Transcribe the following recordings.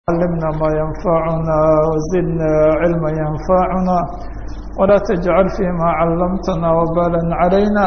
علمنا ما ينفعنا وزدنا علما ينفعنا ولا تجعل فيما علمتنا وبالا علينا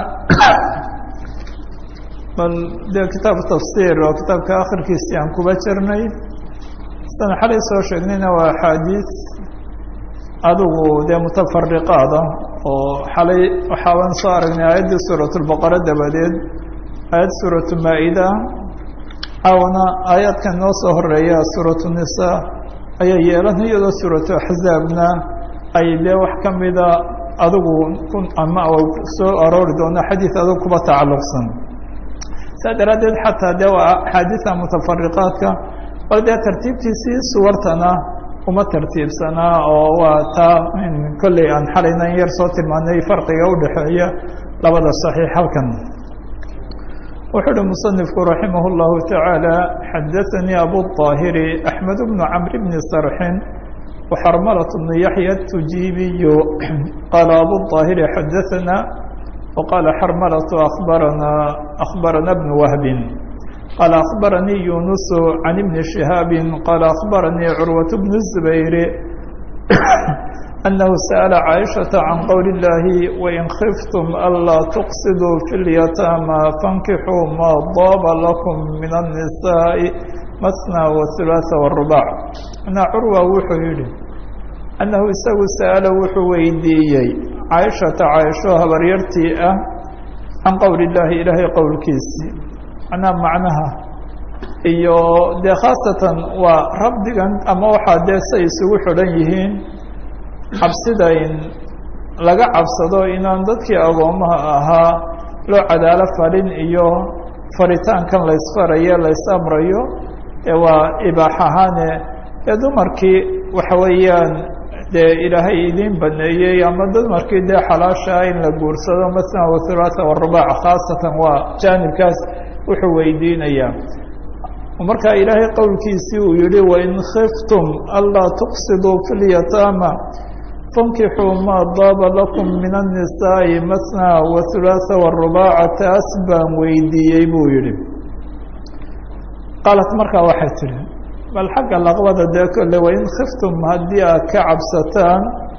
بل ده كتاب التفسير وكتاب كآخر كيستيان كوباترني استنى حالي سوشينينا وحديث أدو ده متفرقات وحالي وحاول صارنا آيات سورة البقرة دبادين آيات سورة المائدة أونا آيات كان نوصه الرئيا سورة النساء أي يلان هي سورة أحزابنا أي ده وحكم إذا أدو كن أما أو سورة أرور دون حديث أدو كبا تعلق سن سادردد حتى دواء حادثة متفرقات وده ترتيب تيسي صورتنا وما ترتيب سنة وتا من كل أن حالنا يرصوت المعنى فرق يوضحية لبدا الصحيح حلقا وحد المصنف رحمه الله تعالى حدثني أبو الطاهر أحمد بن عمرو بن سرح وحرملة بن يحيى التجيبي قال أبو الطاهر حدثنا وقال حرملة أخبرنا ابن وهب قال أخبرني يونس عن ابن شهاب قال أخبرني عروة بن الزبير أنه سأل عائشة عن قول الله وإن خفتم ألا تقصدوا في اليتامى فانكحوا ما ضاب لكم من النساء مثنى والثلاث والرباع. أنا عروة وحيري أنه سأل وحويديي عائشة هبريرتي عن قول الله إلهي قول كيسي أنا معناها إيو دي خاصة وربدقا أما وحا دي سيسو حليهين cabsida in laga cabsado inaan dadkii agoomaha ahaa loo cadaalo fadhin iyo faritaankan la isfarayo la isamrayo waa ibaax ahaane dumarkii waxa weeyaan dee ilaahay idin baneeyey ama dumarkii dee xalaasha in la guursado masna wa thulaatha wa rubac khaasatan waa jaanibkaas wuxuu weydiinayaa marka ilaahay qowlkiisii uu yidhi wain khiftum allaa tuqsiduu fi lyataama فانكحوا ما ضاب لكم من النساء مثنى وثلاث والرباع تاسبا ويديي بو يري قالت مركا waxay tiri bal xaga laqwada de kale way in khiftum hadii ka cabsataan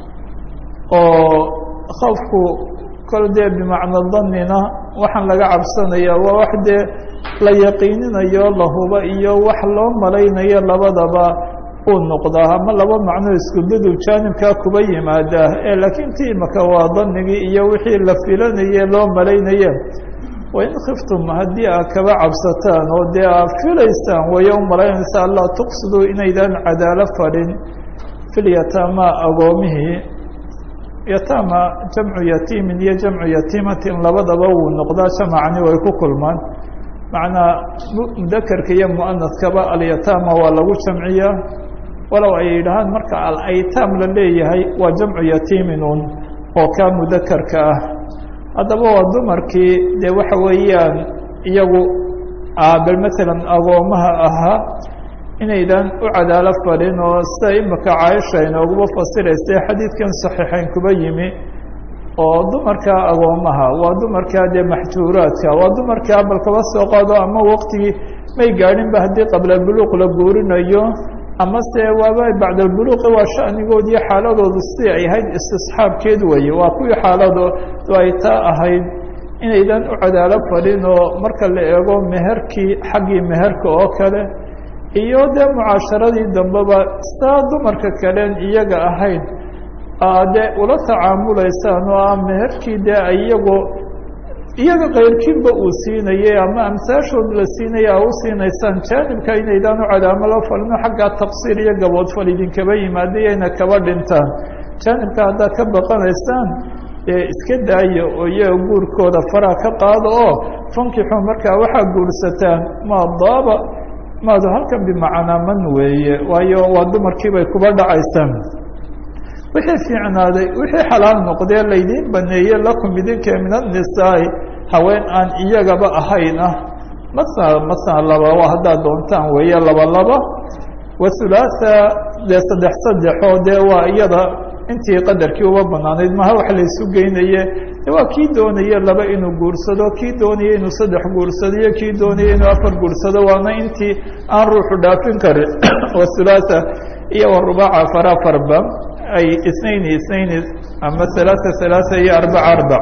oo khawfku kala de bimacna dhanina waxan laga cabsanaya waa wax de la yaqiininayo la huba iyo wax loo malaynayo labadaba uu noqdaa ama laba macno isku dadu jaanibka kuba yimaada laakiin tiimaka waa dhanigi iyo wixii la filanayay loo malaynayo way in khiftum hadii aad kaba cabsataan oo de aad filaysaan way u malaynaysaa Allah tuqsidu inaydan cadaala fadhin fil yatama agoomihi yatama jamcu yatim iyo jamcu yatimatin labadaba uu noqdaa jamacni way ku kulmaan macna mudakarka iyo muannaskaba al yatama waa lagu jamciyaa walow ay yidhahaan marka al-aytaam la leeyahay waa jamcu yatiiminun oo ka mudakarka ah haddaba waa dumarkii dee waxa weeyaan iyagu bal maalan agoomaha ahaa inaydan u cadaalo fadhin oo sida imaka caaisha inooguba fasiraysay xadiidkan saxiixayn kuba yimi oo dumarka agoomaha waa dumarka dee maxjuuraadka waa dumarka bal kaba soo qaado ama waqtigii may gaadhinba haddii qabla buluuq la guurinayo ama se waaba bacd albuluuq waa shanigood iyo xaaladoodu sidii ay ahayd istisxaabkeed weeye waa kuwii xaaladoodu ay taa ahayd inaydan u cadaalo fadhin oo marka la eego meherkii xaggii meherka oo kale iyo dee mucaasharadii dambeba sidaa dumarka kaleen iyaga ahayd dee ula tacaamulaysaan oo ah meherkii dee iyaga kayrkiinba uu siinayay ama amsaashood la siinaya u siinaysaan jaanibka inaydaan u cadaamalo falino xaggaa taqsiir iyo gaboodfal idinkaba yimaada iyayna kaba dhintaan jaanibka haddaad ka baqanaysaan iska daaya oo iyaga guurkooda faraha ka qaado oo fankixu markaa waxaa guursataan maa daaba maadu halkan bimacnaa man weeye waayo waa dumarkiibay kuba dhacaysaan wixii fiicnaaday wixii xalaal noqdee laydiin baneeye lakum idinka min annisaai haween aan iyagaba ahayn masna laba waa haddaad doontaan weeye laba wa hulaatha dee saddexoo dee waa iyada intii qadarkii uba banaanayd maha wax laysu geynaye waa kii doonaya laba inuu guursado, kii doonaya inuu 3 guursado, iyo kii doonaya inuu 4 guursado, waana intii aan ruuxu dhaafin karin oo ثلاثة iyo ورباع farba ay 2 ama 3 iyo 4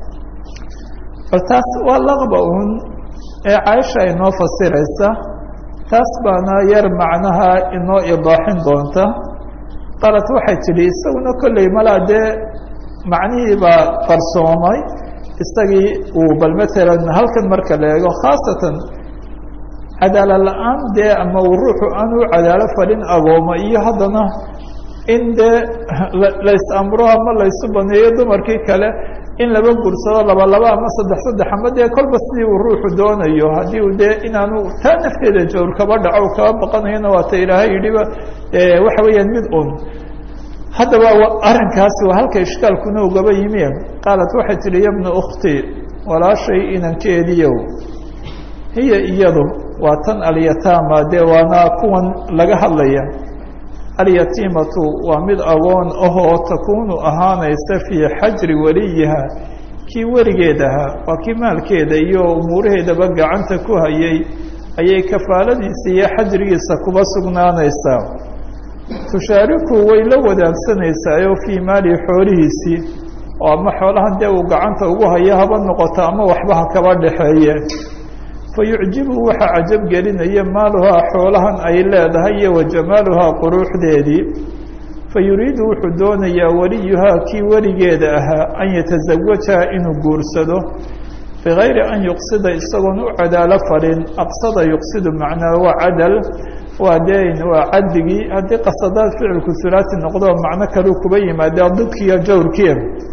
bal taas waa laqba un ee Caaisha inoo fasiraysa, taas baana yar macnaha inoo idaaxin doonta. qalat waxay tidhi isaguna kolley malaa dee macnihii baa qarsoomay isagii uu bal matalan halkan marka la eego khaasatan cadaala la-aan dee ama uu ruuxu aan u cadaalo fadhin agooma iyo haddana in dee lays amro ama laysu baneeyo dumarkii kale in laba guursado laba ama 3 ama dee kolba sidii uu ruuxu doonayo, haddii uu dee inaanu taa nafteeda jawr kaba dhaco kaba baqanayona waata ilaahay yidhiba waxa weeyaan mid un. haddaba arrinkaasi waa halka ishkaalkuna ugaba yimi. qaalat waxay tihi ya bna ukhti, walaashay inankeediyow, hiya iyadu waa tan alyataama, dee waana kuwan laga hadlaya. alyatiimatu waa mid agoon ahoo takuunu ahaanaysa fii xajri waliyiha, kii weligeed ahaa waa kii maalkeeda iyo umuuraheedaba gacanta ku hayay ayay kafaaladiisa iyo xajrigiisa kuba sugnaanaysaa. tushaariku way la wadaagsanaysaayoo fii maali xoolihiisii, oo ama xoolahan dee uu gacanta ugu hayo haba noqoto ama waxba ha kaba dhaxeeye. fayucjibu waxaa cajab gelinaya maaluhaa xoolahan ay leedahay iyo wa jamaaluhaa quruuxdeedii. fayuriidu wuxuu doonayaa weliyuhaa kii weligeeda ahaa an yatasawajaha inuu guursado bigayri an yuqsida isagoon u cadaalo fadhin. aqsada yuqsidu macnaa waa cadal, waa deyn, waa cadligii. haddii qasadaad ficilku hulaasi noqdo macno kaleu kuba yimaada didkiiyo jawrkiia.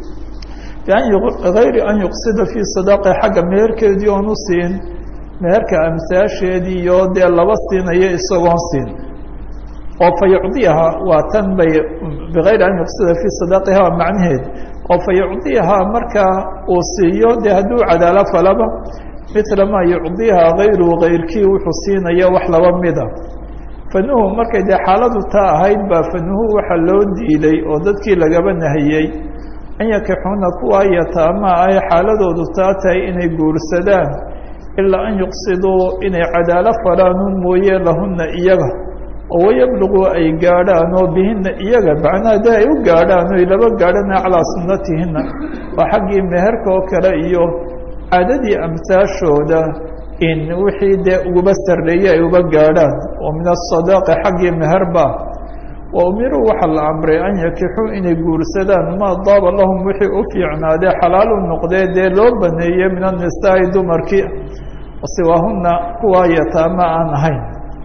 bigayri an yuqsida fii sadaqi xagga meherkeedii oon u siin, meherka amsaasheedii iyo dee laba siinayo isagoon siin. oo fa yucdiyaha waa tan bay bigayri an yuqsida fii sadaqiha waa macnaheed. oo fa yucdiyaha markaa uu siiyo dee hadduu cadaalo falaba mila maa yucdiha gayruhu gayrkii wuxuu siinaya wax laba mida. fanuhu markay dee xaaladu taa ahayd baa fanuhu waxaa loo diiday oo dadkii lagaba nahiyey an yakixuuna kuwa yataama ay xaaladoodu taa tahay inay guursadaan ilaa an yuqsiduu inay cadaalo falaanu mooye lahunna iyaga, oo wayabluguu ay gaadhaan oo bihinna iyaga macnaha dee ay u gaadhaan oy laba gaadhana calaa sunnatihinna, waa xaggii meherka oo kale iyo caadadii amsaashooda in wixii dee uguba sarreeye ay uba gaadhaan. oo min asadaqi xaggii meherba. wa umiruu waxaa la amray an yakixuu inay guursadaan maa daaba lahum wixii u fiicnaadee xalaalu noqdee dee loo baneeyey min annisaa'i dumarkii siwaahunna kuwa yataama aan ahayn.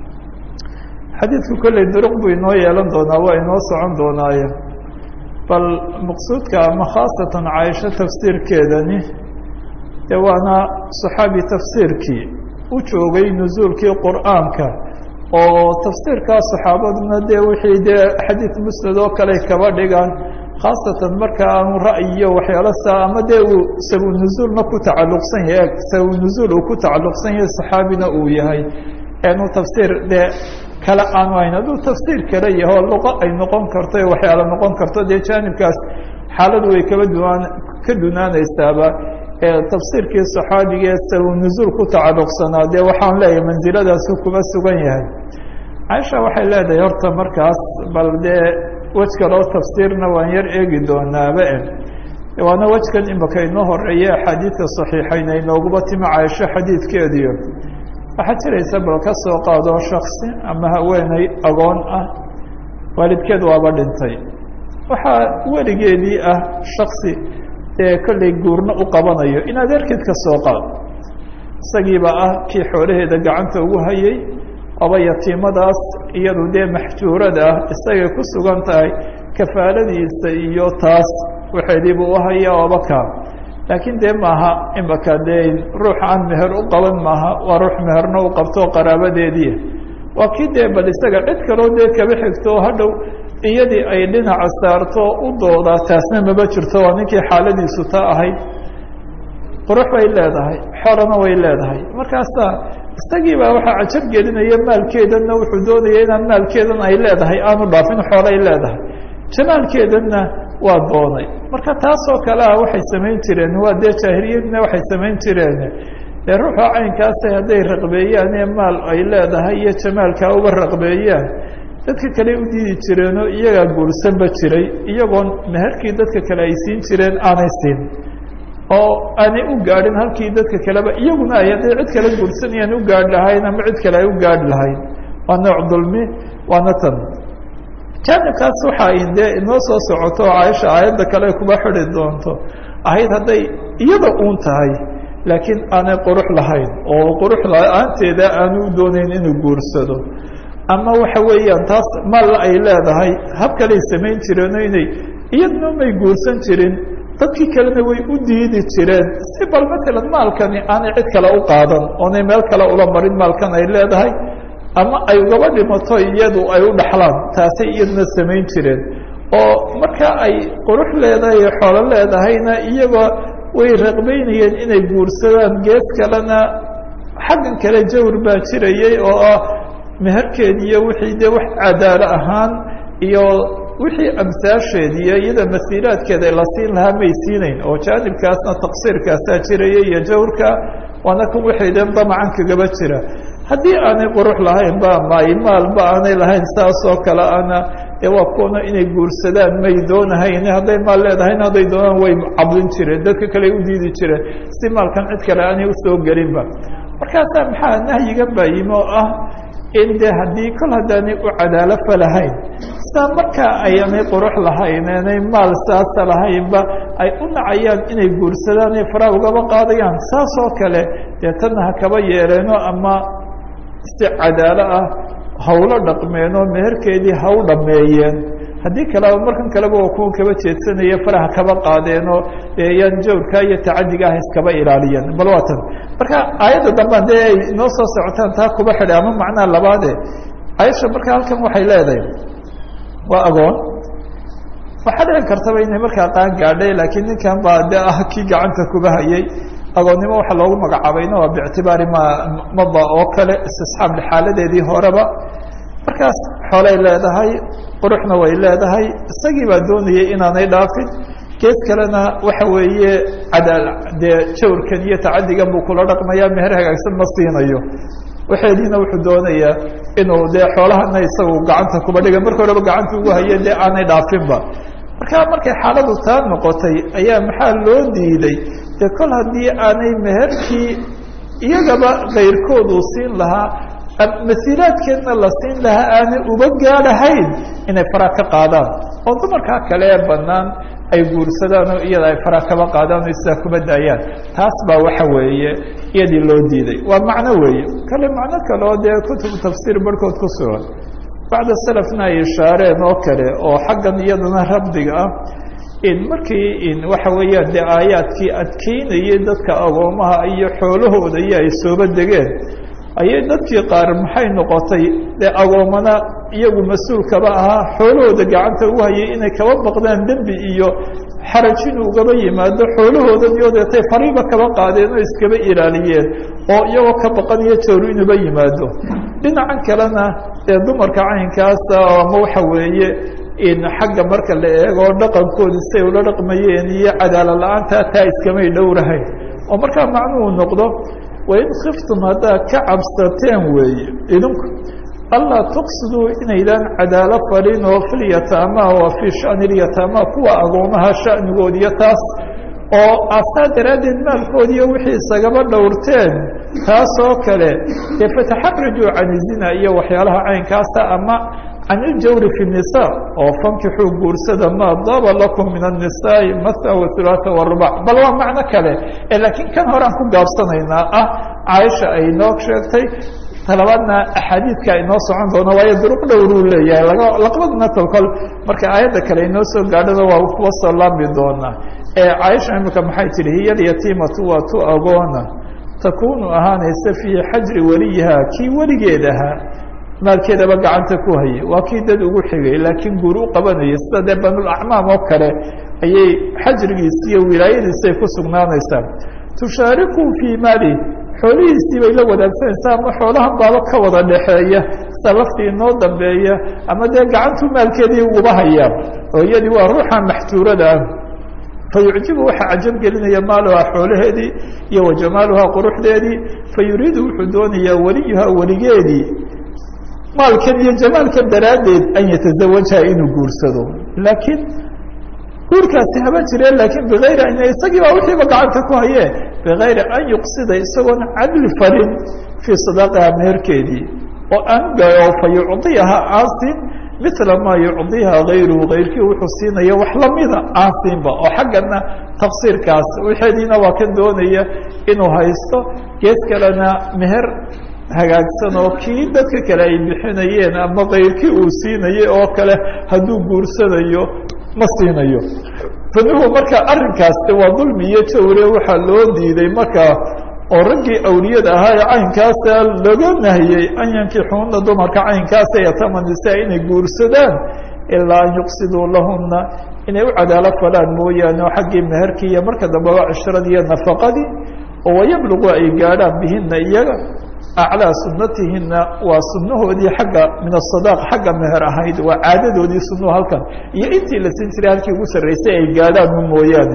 xadiidku kolley duruq buu inoo yeelan doonaa, waa inoo socon doonaaye. bal maqsuudka ama khaasatan caaisho tafsiirkeedani dee waana saxaabi tafsiirkii u joogay nusuulkii qur'aanka, oo tafsiirkaa saxaabaduna dee wixii dee xadiid musnad oo kale kaba dhigaan, khaasatan marka aanu ra'yiyo waxyaala saa ama dee uu sabunuzuulna ku tacalluqsan yahay, sabunuzuul uu ku tacalluqsan yahay saxaabina uu yahay, inuu tafsiir dee kale aanu hayn. hadduu tafsiir kale yaho luqo ay noqon karto ee waxyaala noqon karto dee jaanibkaas xaaladu way ka dunaanaysaaba. tafsiirkii saxaabiga ee sabunuzuul ku tacalluqsanaa dee waxaan leeyahay mansiladaasuu kuma sugan yahay. caaisha waxay leedahay horta markaas bal dee wej kaloo tafsiirna waan yar eegi doonaaba. waana wejkan imaka inoo horeeya axaadiidka saxiixayna inooguba timi caaisho xadiidkeediyo. waxaa jiraysa bal ka soo qaado shaksi ama haweeney agoon ah, waalidkeed waaba dhintay, waxaa weligeedii ah shaksi dee kollay guurna u qabanayo, in adeerkeed ka soo qaad. isagiiba ah kii xoolaheeda gacanta ugu hayay, aba yatiimadaas iyadu dee maxjuurada ah isagay ku sugan tahay, kafaaladiisa iyo taas waxeediiba u haya aba kaa. laakiin dee maaha imaka dee ruux aan meher u qaban maaha, waa ruux meherna u qabto qaraabadeedii. waa kii dee bal isaga cid kaloo dee kaba xigto hadhow iyadii ay dhinaca saarto u doodaa, taasna maba jirto. waa ninkii xaaladiisu taa ahayd, qurux bay leedahay, xorana way leedahay. markaasaa isagii baa waxaa cajab gelinaya maalkeedanna wuxuu doonaya inaan maalkeedan ay leedahay aanu dhaafin, xoolay leedahay. jamaalkeedanna waa doonay marka taasoo kale ah waxay samayn jireen waa dee jaahiliyadna waxay samayn jireen dee ruuxa caynkaasa hadday raqbeeyaan ee maal ay leedahay iyo jamaalkaa uga raqbeeyaan dadka kale u diidi jireenoo iyagaa guursanba jiray iyagoon meherkii dadka kale ay siin jireen aanay siin oo aanay u gaadhin halkii dadka kaleba iyaguna ay hadday cid kale guursanayaan u gaadh lahayn ama cid kale ay u gaadh lahayn waa nooc dulmi waana tan jaanibkaas waxa ay dee inoo soo socoto oo caaisha aayadda kale kuba xidi doonto ahayd hadday iyada uun tahay laakiin aanay qurux lahayn oo qurux la-aanteeda aanu u doonayn inuu guursado ama waxa weeyaan taas maal ay leedahay hab kaley samayn jireenoo inay iyadna may guursan jirin dadkii kalena way u diidi jireen si bal matalan maalkani aanay cid kale u qaadan oonay meel kale ula marin maalkan ay leedahay ama ay ugaba dhimato iyadu ay u dhaxlaan taasay iyaduna samayn jireen oo marka ay qurux leedahay xoolo leedahayna iyagoo way raqbaynayeen inay guursadaan gees kalena xaggan kale jawr baa jirayay oo ah meherkeedi iyo wixii dee wax cadaalo ahaan iyo wixii amsaasheediiyo iyada masiiraadkeeda la siin lahaa may siinayn oo jaanibkaasna taqsiirkaasaa jiraya iyo jawrka waana kan waxayden damacan kagaba jira haddii aanay qurux lahaynba ama ay maalba aanay lahayn saasoo kale ana dee waa kuwana inay guursadaan may doonahayn hadday maal leedahayna hadday doonaan way cablin jireen dadka kale u diidi jireen si maalkan cid kale aanay usoo gelinba markaasaa maxaa nahyiga baa yimi oo ah in dee haddii kol haddaanay u cadaalo falahayn sidaa markaa aynay qurux lahayn aanay maal saasa lahaynba ay u nacayaan inay guursadaan ee faraha ugaba qaadayaan saasoo kale dee tanna ha kaba yeeleeno ama si cadaalo ah hawlo dhaqmeenoo meherkeedii ha u dhammeeyeen haddii kaleba markan kaleba waa kuwa kaba jeedsanaya faraha kaba qaadeenoo yaan jawrka iyo tacadiga ah iskaba ilaaliyeen bal waa tan marka aayadda dambaan dee ay inoo soo socotaan taa kuba xidhay ama macnaha labaade caaisha marka halkan waxay leedahay waa agoon waxaa dhici kartaba inay markaa qaan gaadhay laakiin ninkan baa dee ah kii gacanta kuba hayay agoonnimo waxa loogu magacaabayna waa biictibaari mada oo kale istisxaab xaaladeedii horeba markaas xoolay leedahay quruxna way leedahay isagii baa doonayay inaanay dhaafin gees kalena waxa weeye dee jawrkan iyo tacadigan buu kula dhaqmaya meher hagaagsan ma siinayo waxeediina wuxuu doonayaa inuu dee xoolahana isagu gacanta kuba dhiga marka horeba gacanta ugu haye dee aanay dhaafinba markay xaaladu taa noqotay ayaa maxaa loo diiday dee kol haddii aanay meherkii iyagaba kayrkoodu siin lahaa masiiraadkeedna la siin lahaa aanay uba gaadhahayn inay faraha ka qaadaan oo dumarkaa kale ee banaan ay guursadaan oo iyada ay faraha kaba qaadaan oo sidaa kuba daayaan taas baa waxa weeye iyadii loo diiday waa macno weeye kale macno kale oo dee kutubu tafsiir barhkood ku sugan bacda salafna ay ishaareen oo kale oo xaggan iyadana rabdiga ah in markii waxa weeyaan dee aayaadkii adkeynayay dadka agoomaha iyo xoolahooda iyo ay sooba degeen ayay dadkii qaar maxay noqotay dee agoomana iyagu mas-uulkaba ahaa xoolahooda gacanta ugu hayay inay kaba baqdaan dembi iyo xaraj inuu ugaba yimaado xoolahoodan iyo deetay fariiba kaba qaadeen oo iskaba ilaaliyeen oo iyagoo ka baqanayo jawru inuuba yimaado dhinacan kalena dee dumarka caynkaasa ama waxa weeye in xagga marka la eego dhaqankooda siay ula dhaqmayeen iyo cadaala la-aanta taa iskamay dhowrahayn oo markaa macnuhu noqdo wain khiftum haddaad ka cabsateen weeye idinku allaa tuqsiduu inaydaan cadaalo farin oo filyataama waa fii shani lyataama kuwa agoomaha shanigood iyo taas oo asaa daraaddeed maalkoodiiyo wixii isagaba dhowrteen taasoo kale dee fataxarajuu can izina iyo waxyaalaha caynkaasa ama can iljawri fi الnisaa oo fankixuu guursada maa daaba lakum min الnisaaءi matna waثulaثa وarubac bal waa macno kale laakiin kan horaan ku gaabsanaynaa ah caaisha ay noo sheegtay talabaadna axaadiidka inoo socon doona waayo duruq dhowruu leeyahay laqbadna kolkol marka aayadda kale inoo soo gaadhada waa kuwa soo laabi doonaa caaisha imika maxay tihi hiya alyatiimatu waa tu agoona takunu ahaanaysa fii xajri weliyiha kii weligeed ahaa maalkeedaba gacanta ku hayay waa kii dad ugu xigay laakiin guur u qabanaya sida dee banulacmaam oo kale ayay xajrigiisi iyo wilaayadiisay ku sugnaanaysaa tushaariku fii maali xoolihiisii bay la wadaagsanaysaa ama xoolahan baaba ka wada dhexeeya sida laftii inoo dambeeya ama dee gacantuu maalkeedii uguba hayaan oo iyadii waa ruuxa maxjuurada ah fayucjibu waxaa cajab gelinaya maaluhaa xoolaheedii iyo wajamaaluhaa quruxdeedii fayuriidu wuxuu doonayaa weliyuhaa weligeedii maalkan iyo jamaalkan daraaddeed an yataزawajaha inuu guursado laakiin guurkaasi haba jireen laakiin bigayri an isagii baa wixiiba gacanta ku haye bigayri an yuqsida isagoon cadli farin fii sadaaqiha meherkeedii oo aan gayo fayucdiyaha aan siin mila maa yucdiiha gayruhu gayrkii wuxuu siinaya wax lamida aan siinba oo xaggana tafsiirkaas waxeediina waa kan doonaya inuu haysto gees kalena meher hagaagsan oo kii dadka kale ay bixinayeen ama kayrkii uu siinayay oo kale hadduu guursanayo ma siinayo fanuhu marka arrinkaasi waa dulmi iyo jawre waxaa loo diiday markaa oo raggii awliyada ahaa ee caynkaasa laga nahiyey an yankixuuna dumarka caynkaasa yatama nisaa inay guursadaan ilaa an yuqsiduu lahuna inay u cadaalo falaan mooyaane oo xaggii meherkii iyo marka dambeba cishradii iyo nafaqadii oo wayablugu ay gaadhaan bihina iyaga aclaa sunatihina waa sunahoodii agga min asadaq xagga meher ahayd waa caadadoodii sunuhu halkan iyo intii la siin jiray halkii ugu sarreysay ay gaadhaan ma mooyaane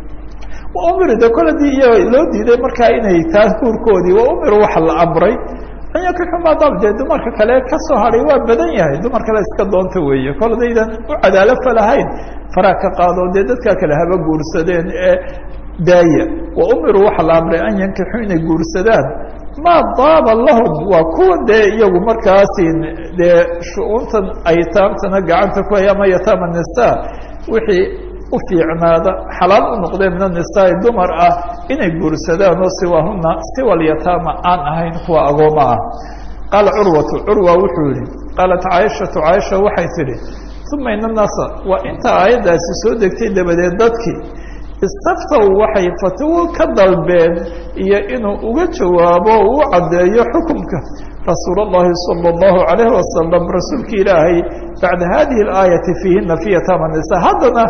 waumir koladii iyo loo diiday markaa inay taas guurkoodii waumir waxa la amray an yakixuma dab dee dumarka kale kasoo haday waa badan yahay dumar kale iska doonta weeye koladaydan u cadaalo falahayn faraa ka qaado dee dadkaa kale haba guursadeen ee daaya waumiru waxa la amray an yankixuu inay guursadaan maa daaba lahum waa kuwa dee iyagu markaasi dee shu-uuntan aytaamtana gacanta ku haya ama yataama nisaa wixii u fiicnaada xalaal u noqdee min anisaai dumar ah inay guursadaan oo siwahuna siwalyataama aan ahayn kuwa agooma ah qaala curwatu curwa wuxuu yihi qaalat caaishatu caaisha waxay tidhi uma ina naasa waa inta aayaddaasi soo degtay dabadeed dadkii istaftaw waxay fatwo ka dalbeen iyo inuu uga jawaabo u caddeeyo xukumka rasuul اllahi salى اllahu عalayhi wasalam rasuulki ilaahay bacda hadihi اlaayati fiihina fi yataama nisa haddana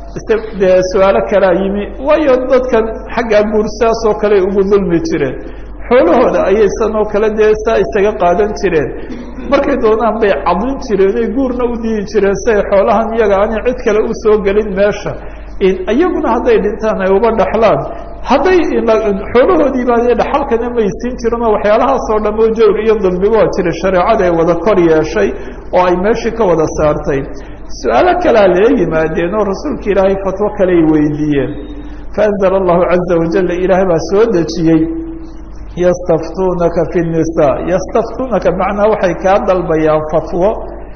dee su-aalo kalaa yimi waayo dadkan xaggaa guursaas oo kale ugu dulmi jireen xoolahooda ayay sanoo kale dee saa isaga qaadan jireen markay doonaan bay cadin jireen oy guurna u diidi jireen si ay xoolahan iyaga aanay cid kale usoo gelin meesha iyaguna hadday dhintaan ay uba dhaxlaan hadday xoolahoodii baa dhaxalkana may siin jirin oo waxyaalahaasoo dham oo jawr iyo dulmiba waa jira shareecada ay wada kor yeeshay oo ay meeshii ka wada saartay su-aalo kalea lee yimaadeen oo rasuulka ilaahay fatwo kaley weydiiyeen faanzala allahu caza wajal ilaahay baa soo dejiyey yastaftuunaka fi nisaa yastaftuunaka macnaa waxay kaa dalbayaan fatwo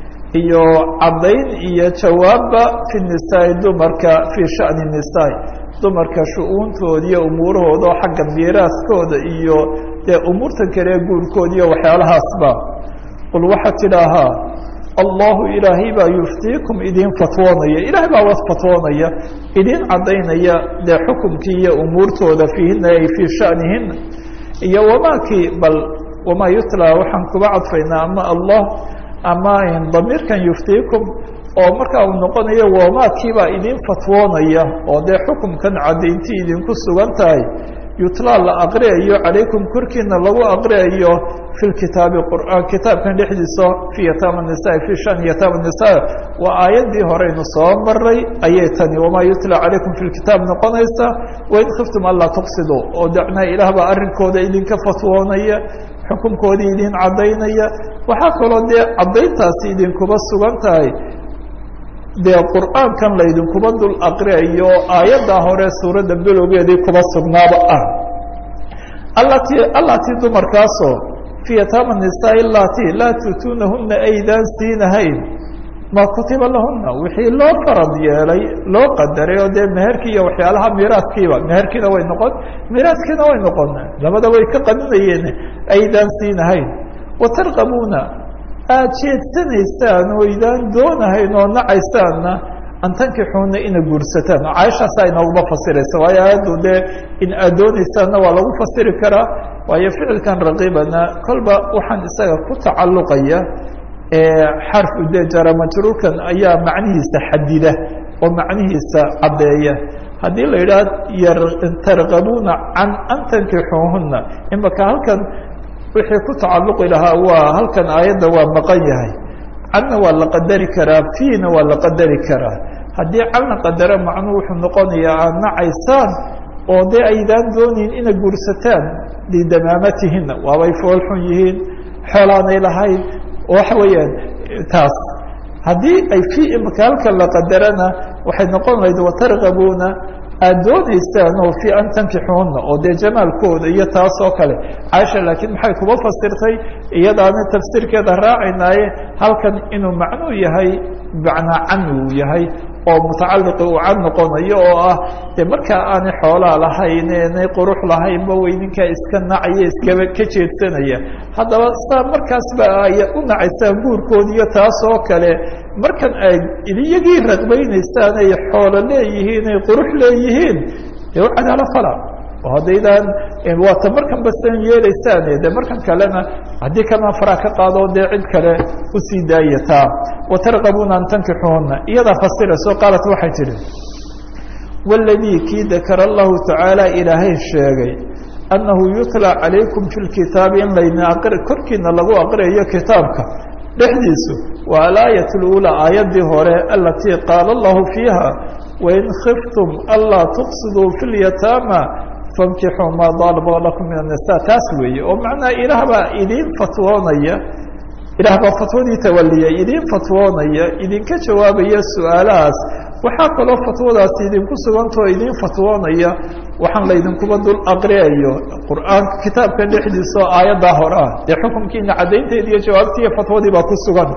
iyo caddayn iyo jawaabba fi nisaai dumarka fii shani nisaai dumarka shu-uuntooda iyo umuurahooda oo xagga miiraaskooda iyo dee umuurtan kale guurkooda iyo waxyaalahaasba qul waxaad tidhaahaa allahu ilaahay baa yuftiikum idin fatwoonaya ilaahay baa was fatwoonaya idin caddaynaya dee xukumkii iyo umuurtooda fiihina ay fii shanihina iyo wamaakii bal wamaa yutlaa waxaan kuba cadfaynaa ama allah ama damiirkan yuftiikum oo markaa uu noqonayo wamakiibaa idin fatwoonaya oo dee xukumkan caddayntii idinku sugan tahay yutlaa la aqriyayo calaykum korkiina lagu aqriyayo fi kitaabi qur'aan kitaabkan dhexdiisa fi yataama nisaa fi shan yataama nisaa waa aayaddii horeynu soo maray ayay tani wamaa yutlaa calaykum fi kitaab noqonaysa wain khiftum anlaa tuqsiduu oo dacnaa ilaah baa arrinkooda idinka fatwoonaya xukunkoodii idin caddaynaya waxaa kaloo dee caddayntaasi idinkuba sugan tahay dee qur'aankan laydinkuba dul aqriyayo aayaddaa hore suuradda bilowgeedii kuba sugnaaba ah allatii dumarkaasoo fii yataama nisaai allatii laa tuutuunahuna aydaan siinahayn maa kutiba lahuna wixii loo farad yeelay loo qadaray oo dee meherkii iyo waxyaalaha miiraaskiiba meherkiina way noqon miiraaskiina way noqon labada way ka qaninayeen aydaan siinahayn watarqabuuna aada jeedsanaysaan oo idaan doonahayn oo nacaysaanna an tankixuuna ina guursataan oo caaishaasaa inooguba fasiraysa waayo aayaddu dee in aad doonaysaanna waa lagu fasiri karaa waayo ficilkan raqiibana kolba waxaan isaga ku tacalluqaya xarfu dee jara majruurkan ayaa macnihiisa xadida oo macnihiisa caddeeya haddii la yidhaah tarqabuuna can an tankixuuhuna imaka halkan wixii ku tacalluqi lahaa waa halkan aayadda waa maqan yahay canna waa la qadari karaa fiina waa la qadari karaa haddii canna qadaro macnuu wuxuu noqonayaa aad nacaysaan oo dee aydaan doonayn inay guursataan lidamaamatihinna waabay foolxun yihiin xoolaanay lahayn waxa weeyaan taas haddii ay fi imaka halkan la qadarana waxay noqon lahayd watargabuuna aad doonaysaan oo fi an tankixuuna oo dee jamaalkooda iyo taas oo kale caaisha laakiin maxay kuba fasirtay iyadaana tafsiirkeeda raacaynaaye halkan inuu macnuu yahay macnaa can uu yahay oo mutacaliqi uu can noqonayo oo ah dee markaa aanay xoolaa lahayn inay qurux lahaynba way ninkaa iska nacaya iskaba ka jeedsanaya haddaba saa markaasba ay u nacaysaan guurkoodi iyo taas oo kale markan ay iyagii raqbaynaysaan ay xoolo leeyihiin ay qurux leeyihiin dee u cadaalo fala oo haddaydaan waata markan basan yeelaysaan de markan kalena haddii kalena faraa ka qaado dee cid kale usii daayataa watargabuuna an tankixuuna iyadaa fasirayso qaalat waxay tidhi waladii kii dakara allahu tacaala ilaahay sheegay annahu yutla calaykum fi lkitaabi in layna korkiina lagu aqriyayo kitaabka dhexdiisu waa alaayat lula aayaddii hore alatii qaala allahu fiiha wain khiftum anlaa tuqsiduu fi lyataama fankixuu maa daalaba lakum min anisa taas weeye oo macnaa ilaah baa idiin fatwoonaya ilaah baa fatwadii tawaliyay idiin fatwoonaya idinka jawaabaya su-aalahaas waxaa kaloo fatwadaasi idinku sugantao idiin fatwoonaya waxaan laydinkuba dul aqriyayo qur'aanka kitaabka dhexdiisa oo aayaddaa hore ah dee xukunkiina caddaynteedi iyo jawaabtii iyo fatwadii baa ku sugan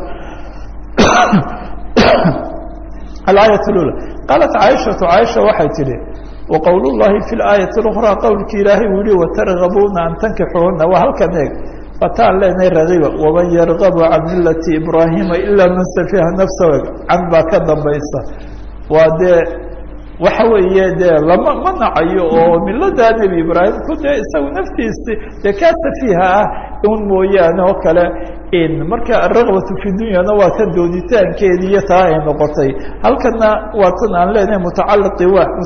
alaayat lula qaalat caaishatu caaisha waxay tidhi waqowl llahi fi laayati اlأkhraa qowlki ilaahay uu yihi watargabuuna an tankixuuna waa halkan eeg fataan leenahay ragiba waman yargabu can milati ibraahima ila man safiha nafsahu can baa ka dambaysa waa dee waxa weeye dee lama ma nacayo oo milada nebi ibraahim ku dee isagu naftiisi dee kaa safiiha ah un mooyaane oo kale marka alragbatu fi dunyana waa tan doonitaankeedii iyo taa ay noqotay halkana waa tan aan leenahay mutacaliqi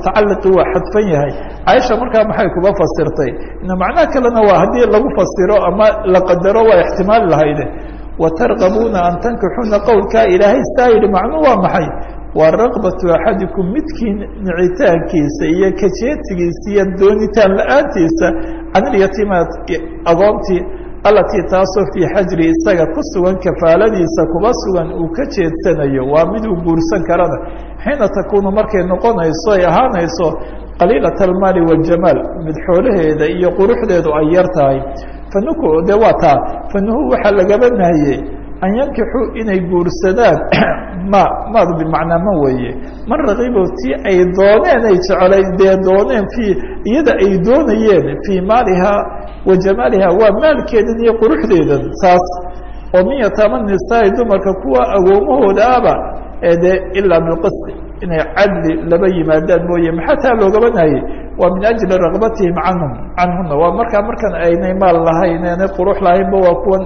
waa xadfan yahay caaisha markaa maxay kuba fasirtay macnaha kalena waa haddii lagu fasiro ama la qadaro waa ixtimaali lahayde watargabuuna an tankixuuna qowlkaa ilaahay saa yidhi macnuu waa maxay waa raqbatu axadikum midkiin nicitaankiisa iyo kajeedsigiisa iyo doonitaan la-aantiisa can ilyatiimaat agoontii alatii taasoo fii xajri isaga ku sugan kafaaladiisa kuba sugan uu ka jeedsanayo waa mid uu guursan karana xiina takuunu markay noqonayso ay ahaanayso qaliilat almaali waljamaal mid xoolaheeda iyo quruxdeedu ay yar tahay fanuku de waa taa fanuhu waxaa lagaba nahiyey an yankixuu inay guursadaan maad bimacnaa ma weeye man ragibo tii ay dooneen ay jecelay dee dooneen fii iyada ay doonayeen fii maalihaa wa jamaaliha waa maalkeedan iyo quruxdeedan saas oo min yataama nisaai dumarka kuwa agoomahooda aba de ilaa bilqisdi inay cadli laba yimaadaan mooye maxaa taa loogaba nahayey waa min ajli ragbatihim canhuna waa markan aynay maal lahayn aanay qurux lahaynba waa kuwan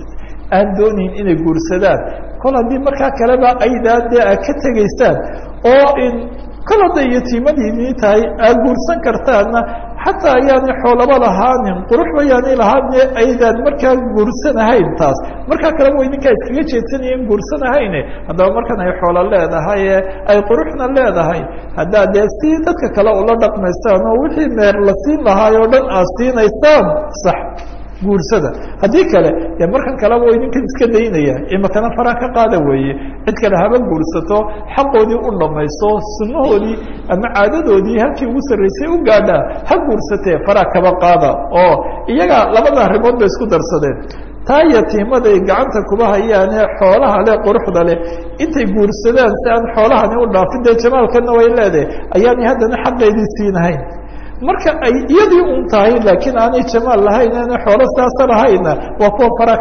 aan doonayn inay guursadaan kol haddii markaa kaleba aydaa dee aad ka tegaysaan oo kol hadday yatiimadiinii tahay aad guursan kartaanna xataa ayaanay xoolaba lahaanin quruxba yaanay lahaanin aydaan markaa guursanahayn taas markaa kaleba way ninkaa iskaga jeedsanayeen guursanahayne haddaba markan ay xoolo leedahay ay quruxna leedahay haddaa dee si dadka kale ula dhaqmaysaan oo wixii meer la siin lahaay oo dhan aad siinaysaan sax guursada haddii kale dee markan kaleba way ninkan iska daynaya imakana faraa ka qaada weeye cid kale haba guursato xaqoodii u dhamayso sunnahoodii ama caadadoodii halkii ugu sarraysay u gaadhaa ha guursatee faraa kaba qaada oo iyaga labada arrimood bay isku darsadeen taa yatiimaday gacanta kuba hayaane xoolaha leh quruxda leh intay guursadaan si aan xoolahani u dhaafin dee jamaalkana way leedahay ayaanay haddana xaqeedii siinahayn marka ay iyadii un tahay laakiin aanay jamaal lahayn aanay xoolo saasa lahayna waa kuwa fara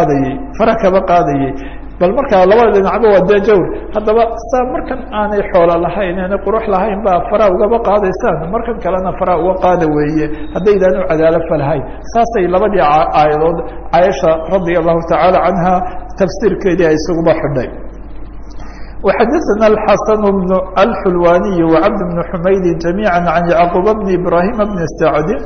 kaba qaadayey bal markaa labada dhinacba waa dee jawr haddaba saa markan aanay xoolo lahayn aanay qurux lahayn baa faraa ugaba qaadaysaan markan kalena faraa uga qaada weeye haddaydaan u cadaalad lahayn saasay labadii aayadood caaisha radia allahu tacaala canha tafsiirkeedii ay isuguba xidhay وxadثna الxasن بن الxulwaniي وcبد بن حmayd جamيعا عan yعqوب بن إbrاhيم بن سacد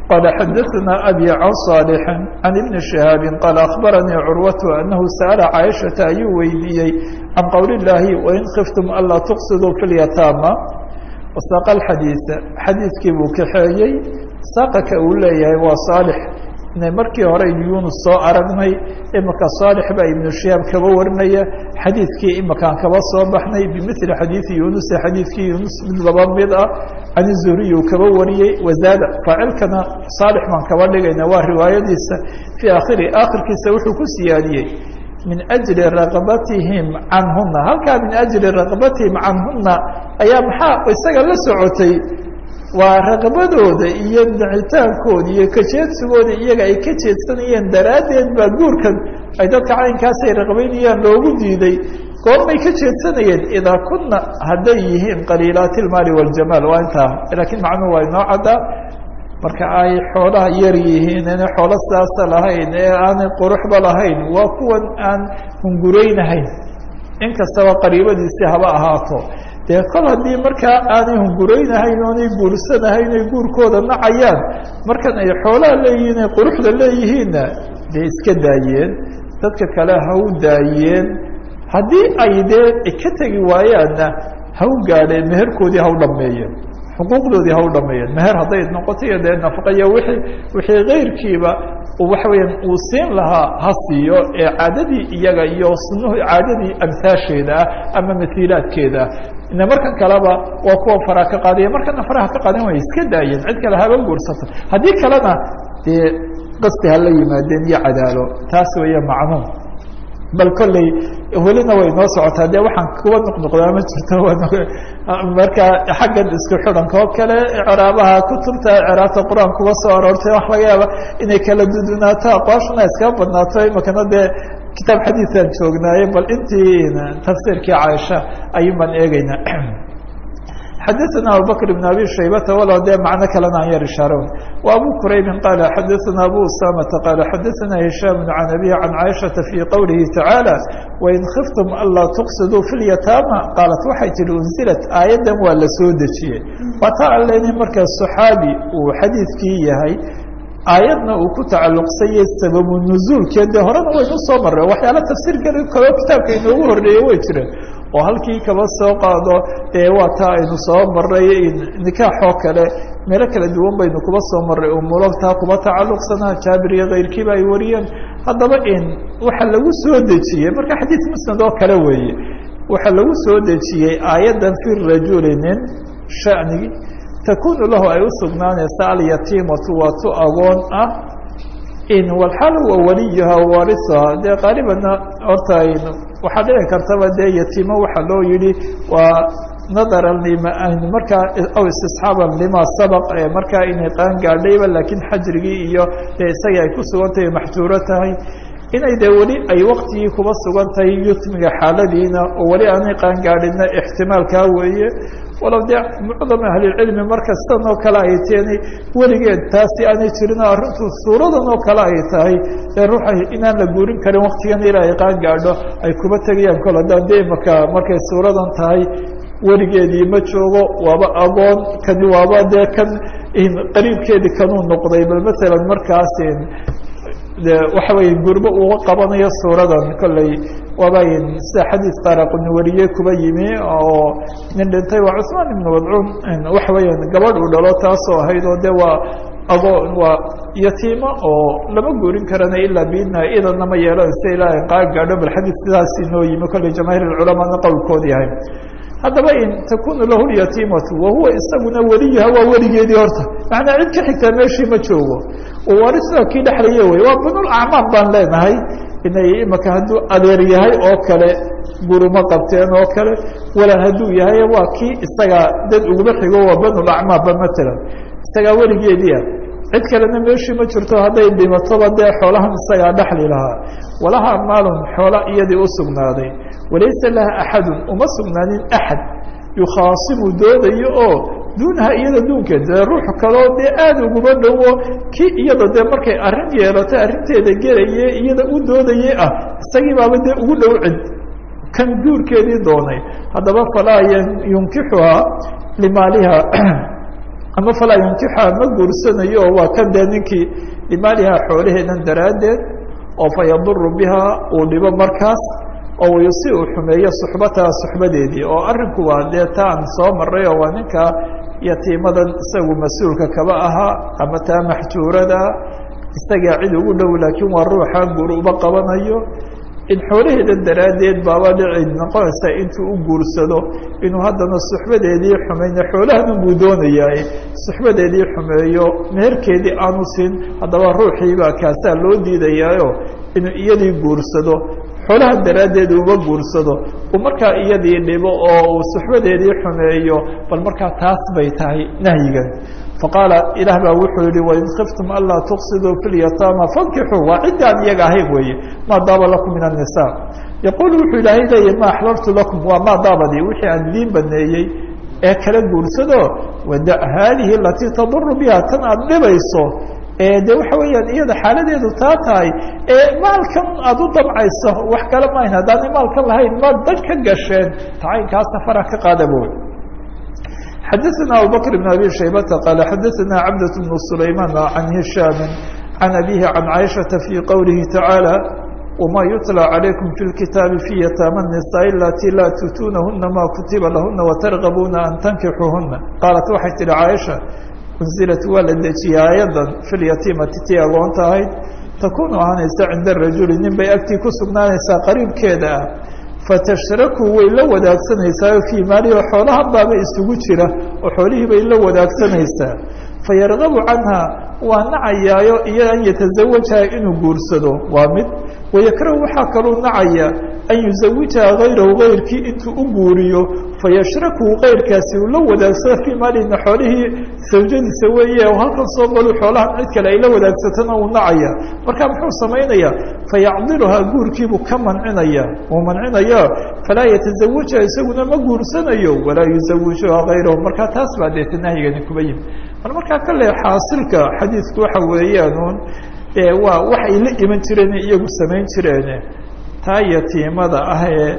قال xdثna أbي عن صالح عن بن شهاaب قال أخبرني cروة أنه سأل عائشةa ayuu weydiiyey عن qول اللahi وإن خفتم ألا تqصدوا في اليتامى وsاq الxadيiث xadiiثkii buu kaxeeyey saaqaka uu leeyahay waa صالح inay markii hore yunus soo aragnay imika صالح baa iبن شهاaب kaba warinaya xadiidkii imikaan kaba soo baxnay bmثل xadيiثi يuنس xadiidkii يuنس mid laba mid ah can الزهriي uu kaba wariyey waزاada faacilkana صالح baan kaba dhigayna waa riwaayadiisa fي akhiri akhirkiisa wuxuu ku siyaadiyey min أجli رaqbatihim canhuna halkaa min أجli رaqbatihim canhuna ayaa maxaa isaga la socotay waa raqbadooda iyo dacitaankooda iyo kajeedsigooda iyaga ay ka jeedsanayeen daraaddeed baa guurkan ay dadka caynkaasay raqbaynayaan loogu diiday goormay ka jeedsanayeen idaa kuna hadday yihiin qaliilaati اlmaali waاljamaal waa intaa laakiin macnuhu waa inoo caddaa marka ay xoolaha yar yihiin inay xoolo sidaasa lahayn ee aanay quruxba lahayn waa kuwan aan hunguraynahayn inkastaba qariibadiisii haba ahaato dee kol haddii markaa aanay hunguraynahayn oonay guursanahayn ay guurkooda nacayaan markan ay xoolaha leeyihiin ay quruxda leeyihiinna dee iska daayeen dadka kale ha u daayeen haddii ay dee ka tegi waayaanna ha u gaadheen meherkoodii ha u dhameeyeen xuquuqdoodii ha u dhameeyeen meher hadday noqoto iyo dee nafaqaya wixii kayrkiiba waxa weeyaan uu siin lahaa ha siiyo ee caadadii iyaga iyo sunuhu caadadii amhaasheeda ah ama masiilaadkeeda ina markan kaleba waa kuwa faraha ka qaadaya markana faraha ka qaadan way iska daayeen cid kale haba guursato haddii kalena dee qasti hala yimaadeen iyo cadaalo taas weeye macnuum bal kolley welina way noo socotaa dee waxaan kuwa noqnoqdaa ma jirto marka xaggan isku xidhanka oo kale ceraabaha kutubta ceraabta qur-aan kuga soo aroortay wax laga yaaba inay kala dudunaato aqwaashuna iskaga badnaato imakana dee kitaab xadiiثaan joognaaye bal intii tafsiirkii caaisha ayuun baan eegeynaa xadaثna abubكر بن abي شhaybةa walow dee macno kalena aan yar ishaaron و abu quraybi qaala xadaثna abu usamةa qaala xadaثna هisham عan abيه عan caiشhaةa fي qowlihi taعaalى وin khiftm anlaa تqsiduu في اليataamى qaalat waxay tihi unzilat aayaddan waa la soo dejiyey waa taa an leynay markaa صaxaabi uu xadiidkii yahay aayadna uu ku tacalluqsayey sababu nuzuulkeed dee horena waynu soo marray waxyaala tafsiirka kaloo kitaabka inoogu horreeye way jireen oo halkii kaba soo qaado dee waa taa aynu soo marray nikaaxoo kale meelo kala duwan baynu kuba soo marray umuuro taa kuba tacalluqsanaa jaabir iyo kayrkiiba ay wariyeen haddaba waxa lagu soo dejiyey marka xadiid musnad oo kale weeye waxaa lagu soo dejiyey aayaddan fi rajuli nin shanigi takunu lahu ay u sugnaanaysa alyatiimatu waa tu agoon ah walxaal wa waliyuha waarisuha dee qaalibanna horta waxaa dhici kartaba dee yatiimo waxaa loo yihi waa nadaran markaa aw istisxaaban lima sabaq markaa inay qaan gaadhayba laakiin xajrigii iyo dee isagii ay ku sugan tahay maxjuuro tahay inay dee weli ay waktigii kuba sugan tahay yutmiga xaaladiina oo weli aanay qaan gaadhina ixtimaalkaa weeye walow dee mucdam ahlilcilmi markastan oo kale ay teeni weligeed taasi aanay jirin oo arrintu suuradan oo kale ay tahay ee ruuxa inaan la guurin karin waktigan ilaa ay qaan gaadho ay kuba tegayaan kol haddaan dee imaka markay suuradan tahay weligeedii ma joogo waaba agoon kani waaba dee kan qariibkeedii kanuu noqday bal masalan markaas de waxa weeye gurbo uga qabanayo suuradan kolley waaba sida xadiis qaaraquni wariye kuba yimi oo nin dhintay waa cusmaan ibnu wadcuun waxa weeyaan gabadh uu dhalo taasoo ahayd oo de waa agoon waa yatiimo oo lama guurin karana ilaa biidna idanna ma yeelanaysa ilaa ay qaan gaadho bal xadiis sidaas inoo yimi kolley jamaahiir culamaana qowlkoodii ahay haddaba in takunu lahu lyatiimatu wahuwa isaguna weliyuha waa weligeedii horta macnaa cid ka xigtaa meeshii ma joogo waarisuha kii dhexlaya wey waa bunul acmaam baan leenahay inay imaka hadduu adeer yahay oo kale guruma qabteen oo kale walal hadduu yahay waa kii isagaa dad uguma xigo waa banul acmaamba matalan isagaa weligeedii ah cid kalena meeshii ma jirto hadday dhimatoba dee xoolahan isagaa dhexli lahaa walaha maalun xoola iyadii u sugnaaday walaysa laha axadun uma sugnaanin axad yukhaasimu doodayo oo duunaha iyada duunkeed dee ruux kaloo dee aada uguma dhowo kii iyada dee markay arrin yeelato arrinteeda gelaye iyada u doodaye ah isagii baaba dee ugu dhow cid kan guurkeedii doonay haddaba falaa yunkixuhaa limaaliha ama falaa yankixa ma guursanayo oo waa kan dee ninkii limaaliha xoolaheedan daraaddeed oo fa yaduru biha uu dhibo markaas oo wayusi uu xumeeyo suxbataha suxbadeedii oo arrinku waa dee taa aan soo maray oo waa ninka yatiimadan isagu mas-uulka kaba ahaa ama taa maxjuurada isagaa cid ugu dhow laakiin waa ruuxa guur uba qabanayo in xoolaheedan daraaddeed baaba dhici noqonaysa intuu u guursado inuu haddana suxbadeedii xumayna xoolahana buu doonayaa suxbadeedii xumeeyo meherkeedii aanu siin haddaba ruuxiibaa kaasaa loo diidayaayo inuu iyadii guursado xoolaha daraaddeed uba guursado uu markaa iyadii dhibo oo uu suxbadeedii xumeeyo bal markaa taas bay tahay nahyigan faqaala ilaah baa wuxuu yihi wain khiftum anlaa tuqsiduu fi lyataama fankixuu waa ciddi aan iyaga ahayn weeye maa daaba lakum min الnisa yaquul wuxuu ilaahay leeyahy ma axlaltu lakum waa maa daabadii wixii aan idiin baneeyey ee kala guursado wada haadihi alatii taduru biha tan aada dhibayso de waxa weeyaan iyada xaaladeedu taa tahay maalkan aada u damcayso wax kale maayn haddaanay maalkan lahayn ma dan ka gasheen tacaynkaasna farah ka qaada boy xadaثna abubakr بn abi shaybata qaala xadaثna cabdaة bn sulayman can hishaam can abihi can caiشhaةa fي qowlihi tacaalى wma yutlى عalaykum fi اlkitaabi fi yataama الnisaء alati laa tutunahuna ma kutiba lahuna watargabuna an tankixuhuna qaalat waxay tihi caaisha unzilat waa la dejiyey aayadan fi lyatiimati tii agoonta ahayd takunu ahaanaysa cinda rajuli nin bay agtii ku sugnaanaysaa qariibkeeda ah fatashrakuu way la wadaagsanaysaa fii maalihi xoolaha baaba isugu jira oo xoolihii bay la wadaagsanaysaa fayargabu canha waa nacayaayo iyo an yataزawajaha inuu guursado waa mid wayakrahu waxaa kaluu nacaya an yuزawijaha gayrahu gayrkii intuu u guuriyo fayashrakuu gayrkaasi uu la wadaagsada fii maalihina xoolihii sawjadiisa weeye oo halkan soo galu xoolahan cid kale ay la wadaagsataan uu nacaya marka muxuu samaynaya fayacdiluhaa guurkiibuu ka mancinaya uu mancinaya falaa yataزawajaha isaguna ma guursanayo walaa yuزawijuha gayrahu marka taas baa deeta nahyigani kuba yimi markaa kale xaasilka xadiidku waxa weeyaan waa wax ay la iman jireen iyagu samayn jireene taa yatiimada ah ee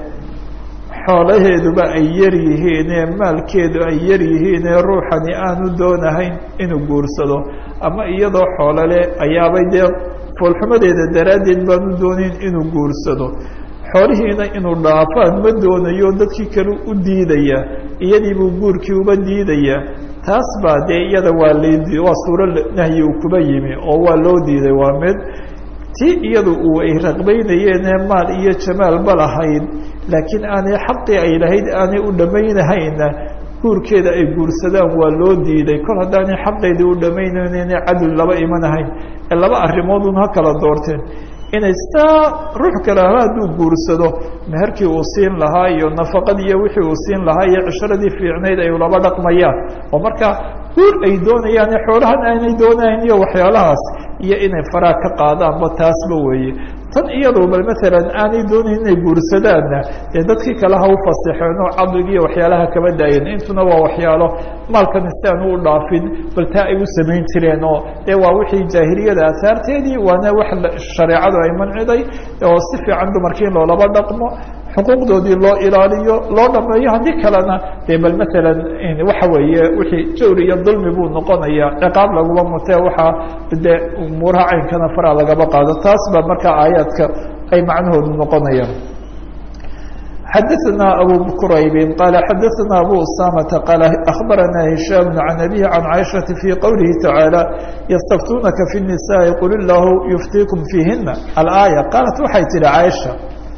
xoolaheeduba ay yar yihiin ee maalkeedu ay yar yihiin ee ruuxani aanu doonahayn inuu guursado ama iyadoo xoolole ayaabay dee foolxumadeeda daraaddeed baanu doonayn inuu guursado xoolihiina inuu dhaafaan ma doonayo dadkii kale u diidaya iyadiibuu guurkii uba diidaya taas baa dee iyada waa suuro nahyi uu kuba yimi oo waa loo diiday waa mid tii iyadu ay raqbaynayeene maal iyo jamaalba lahayd laakiin aanay xaqii ay lahayd aanay u dhammaynahayna guurkeeda ay guursadaan waa loo diiday kol haddaanay xaqeedii u dhammaynayne cadl laba imanahayn ee laba arrimoodun ha kala doorteen inay sitaa ruux kale hadduu guursado meherkii uu siin lahaa iyo nafaqadii iyo wixii uu siin lahaa iyo cisharadii fiicnayd ay laba dhaqmayaan oo markaa guur ay doonayaan xoolahan aanay doonahayn iyo waxyaalahaas iyo inay faraa ka qaadaanba taasba weeye tan iyadoo bal maalan aanay doonayn inay guursadaanna dee dadkii kale ha u fasaxeen oo cadliga iyo waxyaalaha kaba daayeen intuna waa waxyaalo maalkan si aan u dhaafin bal taa ay u samayn jireen oo dee waa wixii jaahiliyada aahaarteedii waana wax shareecadu ay manciday oo si fiican dumarkii in loolaba dhaqmo xuquuqdoodii loo ilaaliyo loo dhameeyo haddii kalena dee bal maalan waxa weeye wixii jawri iyo dulmi buu noqonaya ciqaab laguma mutee waxaa dee umuuraha caynkana faraa lagaba qaado taas baa markaa aayaadka ay macnahoodu noqonayaan xadaثna abu quraybi qaala xadaثna abu usamata qaala akhbarana hishaam can abihi can caiشhaةa fii qowlihi tacaalى yastaftunaka fi الnisaءi qul illahu yuftiikum fiihina alaaya qaalat waxay tihi caaisha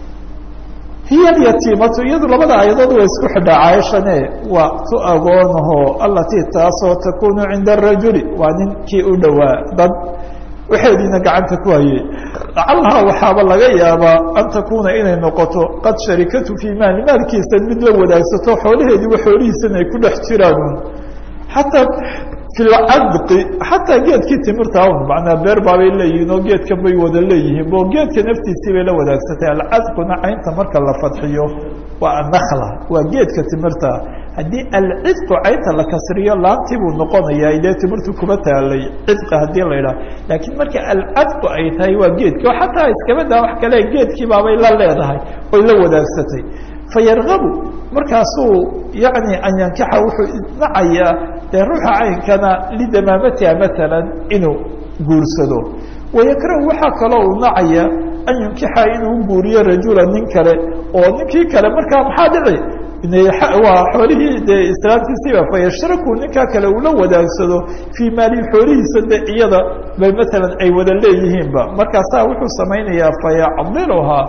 hiy alyatiimatu iyadu labada aayadood waa isku xidhaa caaishane waa tu agoonaho alatii taasoo takunu cinda الrajuli waa ninkii u dhowaa dad waxeediina gacanta ku hayay lacalaha waxaaba laga yaabaa an takuna inay noqoto qad sharikatu fii maali maalkiisa mid la wadaagsato xoolaheediiba xoolihiisana ay ku dhex jiraan xataa fi lcadqi xataa geedkii timirta un macnaa beer baabay leeyihiin oo geedkan bay wada leeyihiin oo geedka naftiisii bay la wadaagsatay alcadquna caynta marka la fadxiyo waa anakla waa geedka timirta haddii alcidqu caynta la kasriyo laantii buu noqonayaa dee timirtu kuma taalay cidqa haddii la idhaha laakiin marka alcadqu ay tahay waa geedki oo xataa iskaba daa wax kale geedkii baabay la leedahay oy la wadaagsatay fayargabu markaasuu yani an yankixa wuxuu nacayaa dee ruuxa caynkana lidamaamatiha maalan inuu guursado wayakrahu waxaa kaloo uu nacaya an yunkixa inuu guuriyo rajula nin kale oo ninkii kale markaa maxaa dhici waa xoolihii dee islaamtiisiiba fayashraku ninkaa kale ula wadaagsado fii maalihi xoolihiisa de iyada bay maalan ay wada leeyihiinba markaasaa wuxuu samaynayaa fayacdiluhaa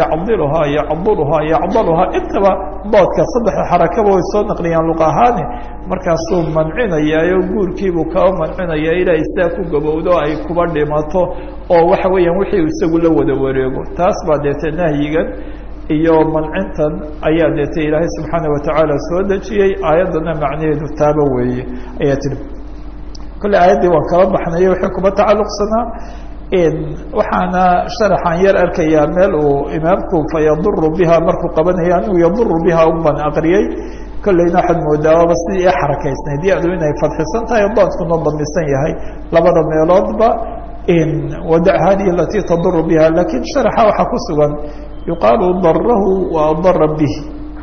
yacdaluhaa intaba doodka saddexa xarakaba way soo naqliyaan luq ahaani markaasuu mancinayaayo guurkiibuu kaba mancinaya ilaa istaa ku gabowdo ay kuba dhimato oo waxa weeyaan wixii isagu la wada wareego taas baa deete nahyigan iyo mancintan ayaa deete ilaahay subxaana watacaala soo dejiyey aayaddana macnaheedu taaba weeye ayaa tiri kolley aayaddii waan kaba baxnayo waxay kuba tacalluqsanaa waxaana sharaxan yar arkayaa meel uu imaamku fayaduru biha markuu qabanaya anigu yaduru biha unbaan aqriyey kolleyna waxaad moodaa waaba sidii ii xarakaysnayd ya-du inay fadxisan tahay doodkuna damisan yahay labada meeloodba wadac hadihi alatii taduru biha lakin sharaxa waxaa ku sugan yuqaalu darahu wa adara bihi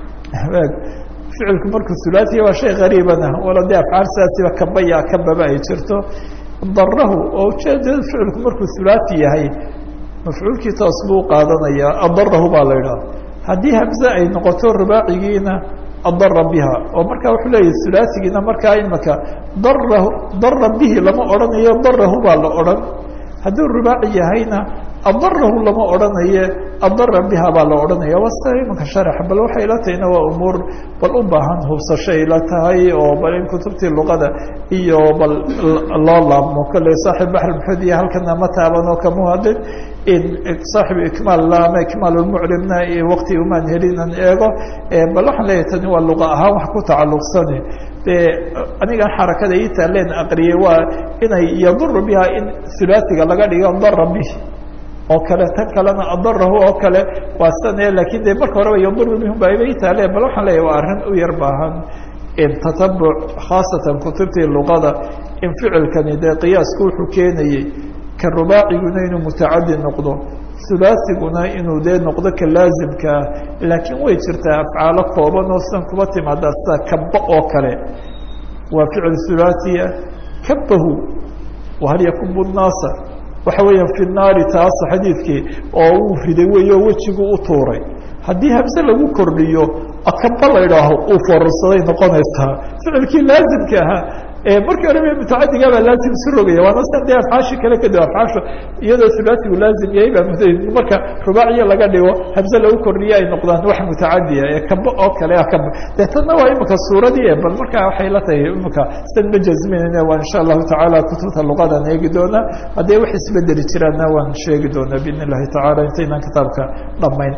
ficilku markuu sulaasiya waa shay qariibana wala dee afcaal sidaasiba kabaya kababa ay jirto darahu oo ujeedada ficilku markuu hulaasi yahay mafcuulkii toos buu qaadanayaa adarahu baa la idhaha haddii hamze ay noqoto rubaacigiina adara biha oo markaa wuxuu leeyahay hulaasigiina markaa imaka dara bihi lama odhanayo darahu baa la odhan hadduu rubaaci yahayna adarahu lama odhanaye adara biha baa la odhanaya wasta imanka sharax bal waxay la tahayna waa umuur bal u baahan hubsashay la tahay oo bal in kutubtii luqada iyo bal loo laabmo kolley saaxib baxr maxud iyo halkana ma taabanoo kamu hadin saaxib ikmaal ama ikmaal lmuclimna iyo waqti umaan helinan eego bal waxaan leeyahay tani waa luqa ahaan wax ku tacalluqsani de anigan xarakada ii taaleen aqriyay waa inay yaduru biha in hulaasiga laga dhigo dara bihi oo kale tan kalena adarahu oo kale waa sane lakin de marka horeba yaduru bihum ba iba itaaleen bal waxaan leeyahay waa arrin u yar baahan tatabuc khaasatan kutubtii luqada in ficilkani dee qiyaasku wuxuu keenayey ka rubaaciguna inuu mutacadi noqdo hulaasiguna inuu dee noqdo ka laazimkaa laakiin way jirtaa afcaalo kooban oo sidan kuba timaada sida kaba oo kale waa ficil hulaasiya kabahu wahal yakubu naasa waxa weeyaan fi naari taas xadiidkii oo uu riday weyo wejigu u tuuray haddii hamse lagu kordhiyo akaba la idhaaho uu foorarsaday noqonaysaa ficilkii laazimka ahaa markii hore mutacadiga baa laazim isu rogaya waana sidan dee afcaashi kale kadib afcaasha iyadoo hulaasigu laazim yahay baa marka rubaaciya laga dhigo hamse lagu kordhiyo ay noqdaan wax mutacadiya ee kaba oo kale kaba dee tanna waa imika suuradii bal markaa waxay la tahay imika sidan ma jazminayna waa insha allahu tacaala kutubta luqadan eegi doonaa hadday wax isbedeli jiraanna waan sheegi doonaa biidn illahi tacala intaynaan kitaabka dhamayn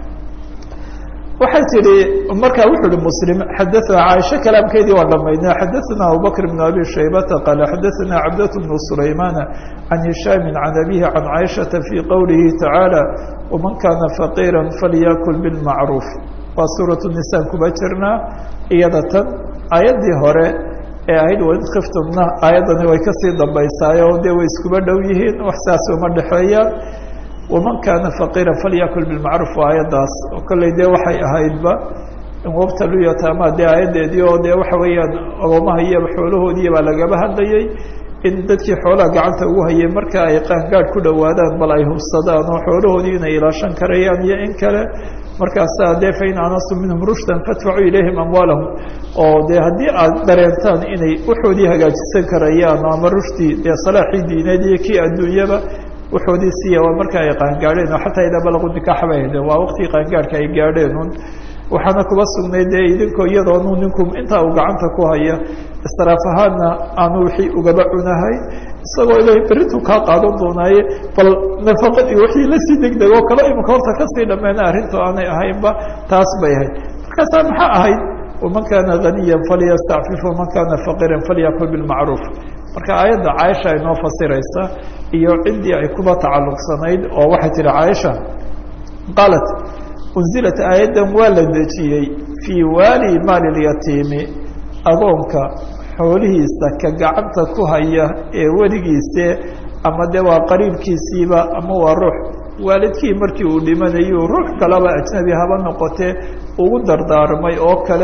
waxay tihi markaa wuxuu hi mslim xadaثna caaisha kalaamkeedii waa dhamaynay xadaثna abubakr بn abi shaybata qaala xadaثna cabdaة بn sulaymana can hishaami can abihi can caaishaةa fii qowlihi tacaalى wman kana faqiira falyakul bاlmacruuf waa suuraة الnisaan kuba jirnaa iyada tan aayaddii hore ee ahayd wain kiftumna aayaddani way kasii dambaysaayo dee way iskuba dhow yihiin wax saas uma dhexeeyaan waman kaana faqiira falyakul bilmacruuf waa aayaddaas oo kolley dee waxay ahaydba wabtalu yataama dee aayaddeedii oo dee waxa weeyaan agoomaha iyo xoolahoodii baa lagaba hadlayay in dadkii xoolaha gacanta ugu hayay marka ay qaangaadh ku dhowaadaan bal ay hubsadaan oo xoolahoodii inay ilaashan karayaan iyo in kale markaasaa dee fain anastu minhum rushdan fadfacuu ilayhim amwaalahum oo dee haddii aad dareentaan inay waxoodii hagaajisan karayaan ama rushdii dee salaaxii diineed iyo kii adduunyaba waxoodii siiya waa marka ay qaangaadheen oo xataa idaa balaqu nikaax bay haydeen waa waqtigii qaangaadhka ay gaadheen un waxaana kuba sugnay dee idinkoo iyadoonu ninku intaa uu gacanta ku haya istiraaf ahaanna aanu wixii ugaba cunahay isagoo ilaahay beritu kaa qaadan doonaaye bal nafaqadii wixii lasii degdeg oo kale imika horta kasii dhameena arrintu aanay ahaynba taas bay ahayd markaasaa maxaa ahayd waman kaana ganiyan falyastacfif waman kaana faqiiran falyakul bilmacruuf marka aayadda caaisha inoo fasiraysa iyo ciddii ay kuba tacalluqsanayd oo waxay tihi caaisha qaalat unzilat aayaddan waa la dejiyey fii waali maali lyatiimi agoonka xoolihiisa ka gacanta ku haya ee weligiise ama de waa qariibkiisiiba ama waa ruux waalidkii markii uu dhimanayu ruux kaleba ajnabi haba noqotee ugu dardaarmay oo kale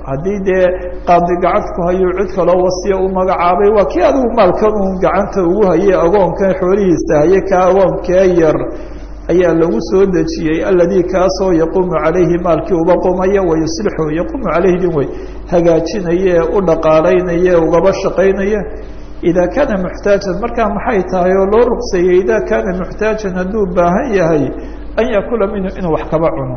haddii dee qaadi gacanta ku hayo cid kaloo wasiya u magacaabay waa kii adigu maalkan uun gacanta ugu hayay agoonkan xoolihiisa haye ka agoonkee yar ayaa lagu soo dejiyey aladii kaasoo yaquumu calayhi maalkii uba qumaya wayuslixu yaquumu calayhi din wey hagaajinaya ee u dhaqaalaynaya ee ugaba shaqaynaya idaa kaana muxtaajan markaa maxay tahay oo loo ruqseeyey idaa kaana muxtaajan hadduu baahan yahay an yakula minhu inuu wax kaba cuno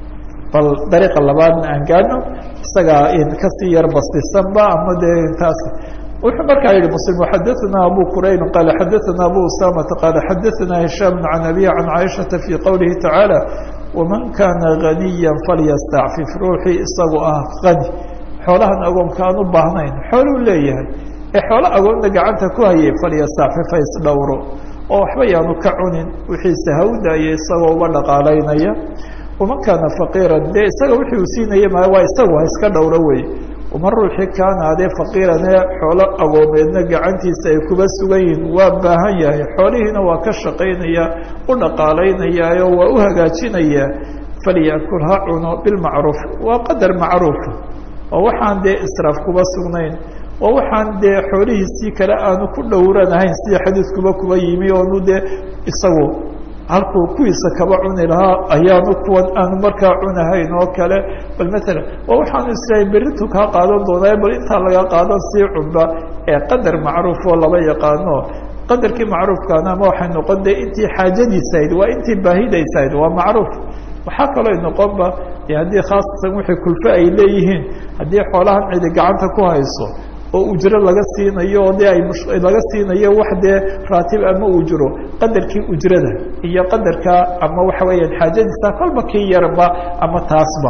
bal dariiqa labaadna aan gaadno isagaa kasii yar bastisanba ama dee intaas wuxuu markaa yihi mslim xadaثna abu qurayn qaala xadaثna abu usamata qaala xadaثna hishaam can abi can caaishaةa fii qowlihi tacaalى waman kana ganiya falyastacfif ruuxii isagu ah ani xoolahan agoonka aan u baahnayn xooluu leeyahay ee xoolo agoonna gacanta ku hayay falyastacfif ha isdhowro oo waxba yaanu ka cunin wixiise hawdaya isagoo uga dhaqaalaynaya waman kaana faqiiran dee isaga wixii uu siinaya ma waa isagu ha iska dhowro wey waman ruuxii kaana adee faqiirane xoolo agoomeedna gacantiisa ay kuba sugan yihiin waa baahan yahay xoolihiina waa ka shaqaynaya u dhaqaalaynayaayo waa u hagaajinaya falyakul ha cuno bilmacruuf waa qadar macruufa oo waxaan dee israaf kuba sugnayn oo waxaan dee xoolihiisii kale aanu ku dhowranahayn sida xadiidkuba kuba yimi oonu dee isagu halkuu kuwiisa kaba cuni lahaa ayaanu kuwan aanu markaa cunahayn oo kale bal maalan waa waxaanu israahay beritu kaa qaadan doonaa bal intaa laga qaadan sii cunba ee qadar macruuf oo laba yaqaano qadarkii macruufkaana ama waxay noqon dee intii xaajadiisahayd waa intii baahidaysahayd waa macruuf waxaa kaloo noqonba haddii khaasatan wixii kulfo ay leeyihiin haddii xoolahan cidi gacanta ku hayso oo ujro laga siinayo oo dee laga siinayo wax dee raatib ama ujro qadarkii ujrada iyo qadarka ama waxa weeyaan xaajadiisa kolba kii yarba ama taasba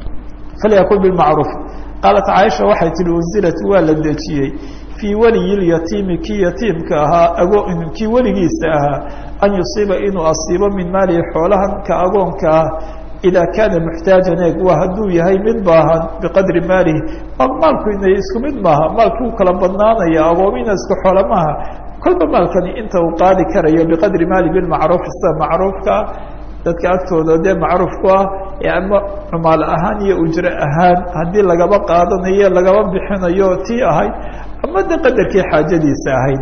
falyakul bilmacruuf qaalat caaisha waxay tihi unzilat waa la dejiyey fii waliyi lyatiimi kii yatiimka ahaa kii weligiisa ahaa an yusiiba inuu asiibo min maalihi xoolahan ka agoonka ah إذا كان محتاجا waa haduu yahay mid baahan بqadri maalihi maalku inay isku mid maaha maalkuu kala badnaanaya agoomina isku xoolo maaha kolba maalkani inta uu qaadi karayo بqadri maali bilmacruuf sida macruufka dadka agtooda dee macruufku ah ee ama cumaal ahaan iyo ujro ahaan haddii lagaba qaadanayo lagaba bixinayo tii ahayd ama de qadarkii xaajadiisa ahayd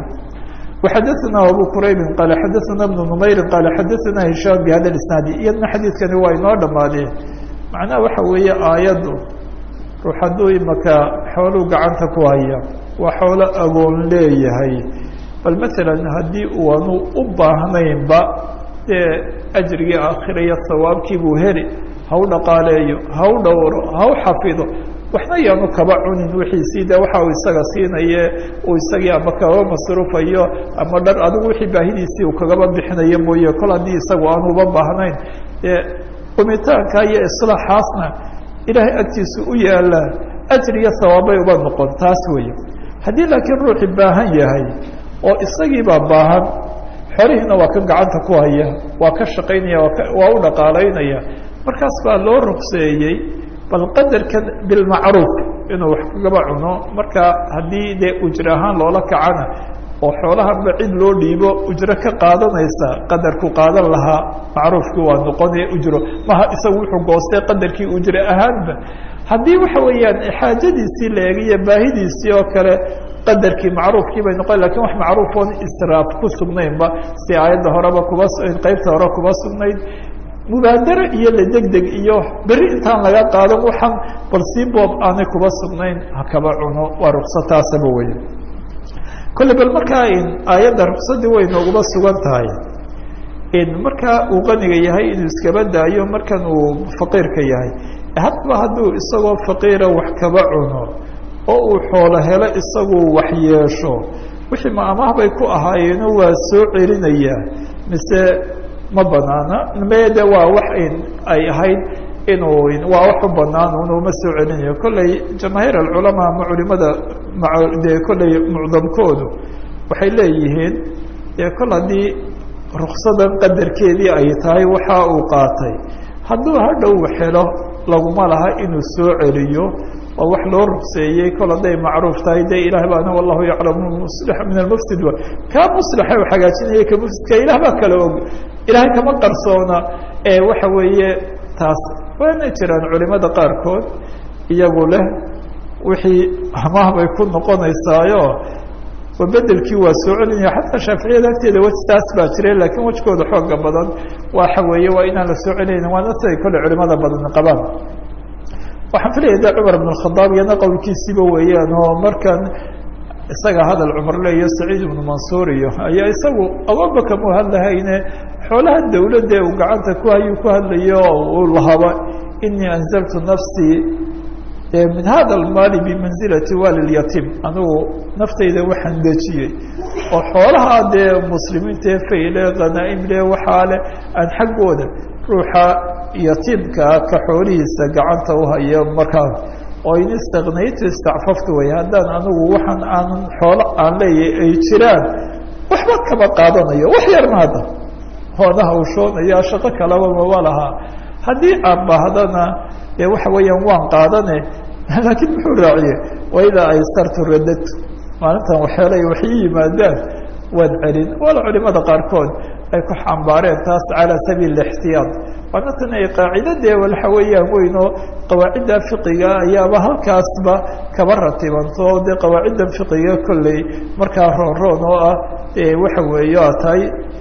وxadثna abو qrayb qال xadثna بن نmayr qال xadثna هiشام بhada الاسناad iyadna xadiidkani waa inoo dhamaadeen macnaha waxa weeye aayaddu ruux hadduu imaka xooluu gacanta ku haya waa xoolo agoon leeyahay bal maala haddii uanu u baahnaynba dee ajrigii aakhiraya sawaabkii buu heli ha u dhaqaaleeyo ha u dhowro ha u xafido waxna yaanu kaba cunin wixiisii de waxa uu isaga siinaye uu isagii ama kaba masruufayo ama dhar adigu wixii baahidiisii uu kagaba bixinayo mooye kol haddii isagu aanu uba baahnayn qumitaanka iyo islaaxaasna ilaahay agtiisa u yaala ajriga sawaabay uba noqon taas weeye haddii laakiin ruuxii baahan yahay oo isagiibaa baahan xorihiina waa kan gacanta ku haya waa ka shaqaynaya waa u dhaqaalaynaya markaas baa loo rugseeyey bal qadarkan bilmacruuf inuu wax kagaba cuno marka haddii dee ujro ahaan loola kacana oo xoolahanba cid loo dhiibo ujro ka qaadanaysa qadarku qaadan lahaa macruufkii waa noqonaya ujro maha isagu wuxuu goostay qadarkii ujro ahaanba haddii waxa weeyaan xaajadiisii la eegiyo baahidiisii oo kale qadarkii macruufkii bay noqon lakin wax macruuf oon israaf ku sugnaynba si aayadda horeba kuba qeybta hore kuba sugnayd mubaadaro iyo la degdeg iyo beri intaan laga qaadan waxaan bal sii boob aanay kuba sugnayn hakaba cuno waa ruksataasaba wey kolle bal markaa aayadda ruksadii way nooguma sugan tahay markaa uu qaniga yahay inuu iskaba daayo markan uu faqiirka yahay haddaba hadduu isagoo faqiira wax kaba cuno oo uu xoolo helo isagu wax yeesho wixii ma amaah bay ku ahaayeeno waa soo celinayaa mise ma banaana mede waa wax ay ahayd inuu waa wax u banaan unuma soo celinayo kolley jamaahiir alculamaa ama culimada dee kolley mucdamkoodu waxay leeyihiin dee kol haddii ruksadan qadarkeedii ay tahay waxa uu qaatay hadduu hadhow helo laguma laha inuu soo celiyo waa wax loo rugseeyey kol hadday macruuf tahay de ilaah baana wallahu yaclamu muslix min almufsid kaa muslixa u hagaajinaya ka mufsidka ilaah baa kala og ilahay kama qarsoona waxa weeye taas waana jiraan culimada qaarkood iyagu leh wixii amaah bay ku noqonaysaayo bedelkii waa soo celinaya xataa shaaficiyada agteeda wejtaas baa jira lakiin wejkooda xooga badan waxa weeye waa inaan la soo celinaynin waana siday kole culimada badan qabaan waxaan filaya de cumar ibn khadaab iyana qowlkiisiiba weeyaan oo markan isaga hadal cumar le iyo saciid ibnu mansuur iyo ayaa isagu ababa kamu hadlahayne xoolaha dawladda uu gacanta ku hayuu ku hadlayo uu lahaba inii anzaltu nafsii min hada almaali bimanzilati walilyatiim anugu naftayda waxaan dejiyey oo xoolaha dee muslimiinta ee fayle khanaa'imle waxaa le aan xaggooda ruuxa yatiimkaa ka xoolihiisa gacanta uhayo markaa oo in istaknaytu istacfaftu way haddaan anigu waxaan aanan xoolo aan leeyahay ay jiraan waxba kama qaadanayo wax yarna hadda hoonaha u shoonaya shaqo kalaba maba lahaa haddii aan baahdana dee waxa weeyaan waan qaadane laakiin muxuu raaciye waidaa aysartu radadtu maalintan waxeelay waxay yimaadaan waan celin wala culimada qaarkood ay ku xambaareen taas calaa sabiil ixtiyaad waana tan ay qaacidadee waxa weeyaan weyn oo qawaacidda fiqiga ayaaba halkaasba kaba ratibanto dee qawaacidda fiqiga kolley markaa roon oo ah waxa weeye a tahay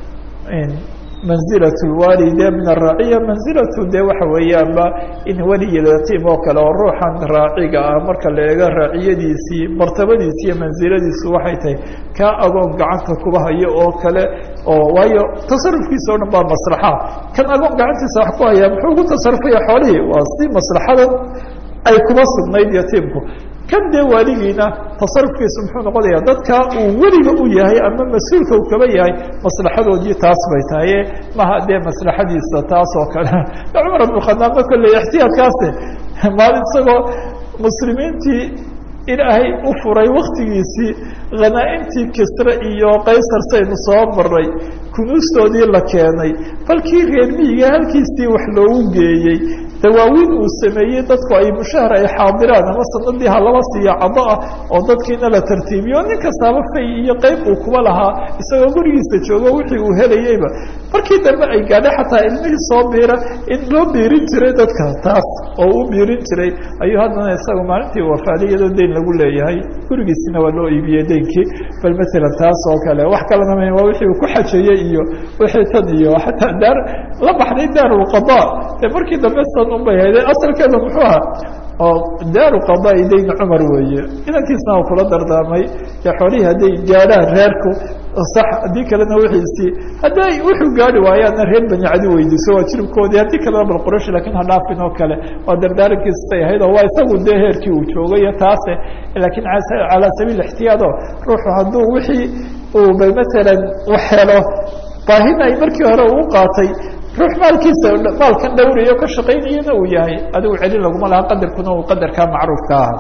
manzilat lwaalide min araaciya manzilatu de waxa weeyaanba in weliyatiim oo kale oo ruuxan raaciga ah marka la eego raaciyadiisii martabadiisi iyo mansiladiisu waxay tahay kaa agoon gacanta kuba hayo oo kale oo waayo tasarufkiisa o dhan baa maslaxa kan agoon gacantiisa wax ku haya muxuu ugu tasarufaya xoolihii waa si maslaxada ay kuba sugnayd yatiimku kan dee waaligiina tasarufkiisu muxuu noqonaya dadka uu weliga u yahay ama mas-uulka uu kaba yahay maslaxadoodii taas bay tahay maha dee maslaxadiisa taas oo kale cumar ibn khadaabna kolley ixtiyaadkaasi maalin isagoo muslimiintii ilaahay u furay waktigiisii khanaa'imtii kisre iyo qaysar saynu soo maray kunuustoodii la keenay balkii reer miyiga halkiisii wax loogu geeyey dawaawiin uu sameeyey dadku ay mushahar ay xaadiraan ama sanadii halaba siiya caddo ah oo dadkiina la tartiibiyo nin kastaaba fay iyo qeyb uu kuba lahaa isagoo gurigiisa joogo wixii uu helayeyba markii dambe ay gaadhay xataa ilmihii soo biira in loo biirin jiray dadka taas oo u biirin jiray ayuu haddana isaga maalintii wafaaday iyadoo deyn lagu leeyahay gurigiisina waa loo iibiyey deynkii bal maalan taas oo kale wax kalena ma waa wixii uu ku xajeeyey iyo wixii tan iyo xataa daar la baxday daarulqada dee markii dambe san unbay hayde asalkeeda muxuu ahaa oo daaru qadaai dayn cumar weeye inankiisna u kula dardaarmay dee xoolihii hadday gaadhaan reerku sax haddii kalena wixiisii hadday wuxuu gaari waayaana reer bani cadi weydiiso waa jiribkoodii haddii kalena bal quraysh laakiin ha dhaafin oo kale waa dardaarankiisbay ahayd oo waa isagu dee heerkii uu joogayo taase laakiin calaa sabiil ixtiyaado ruuxu hadduu wixii uu bay maalan wax helo baahina ay markii hore uu qaatay ruux maalkiisa maalkan dhowrayo ka shaqaynayana uu yahay adigu celin laguma laha qadarkuna uu qadarkaa macruufka aha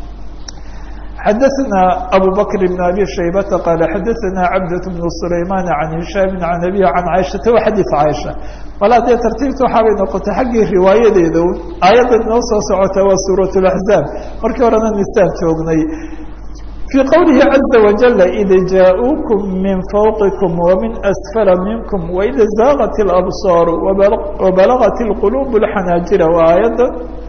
xadaثna abu bakr بn abi shaybata qaala xadaثna cabdaة بn sulayman can hishaami can abihi can caiشhata wa xadiiث caiشha malaa dee tartiibta waxaabay noqotay xaggii riwaayadeeda aayadda noo soo socota waa suuraة اaxzaab markii horena nisaan joognay في qwlihi عaزa وaجل إd jaaءوكم min fوqكم وmin أsفل miنكم وإda zاغت الأbصاar وbalغت الqلوب الxanاaجira waa aayadda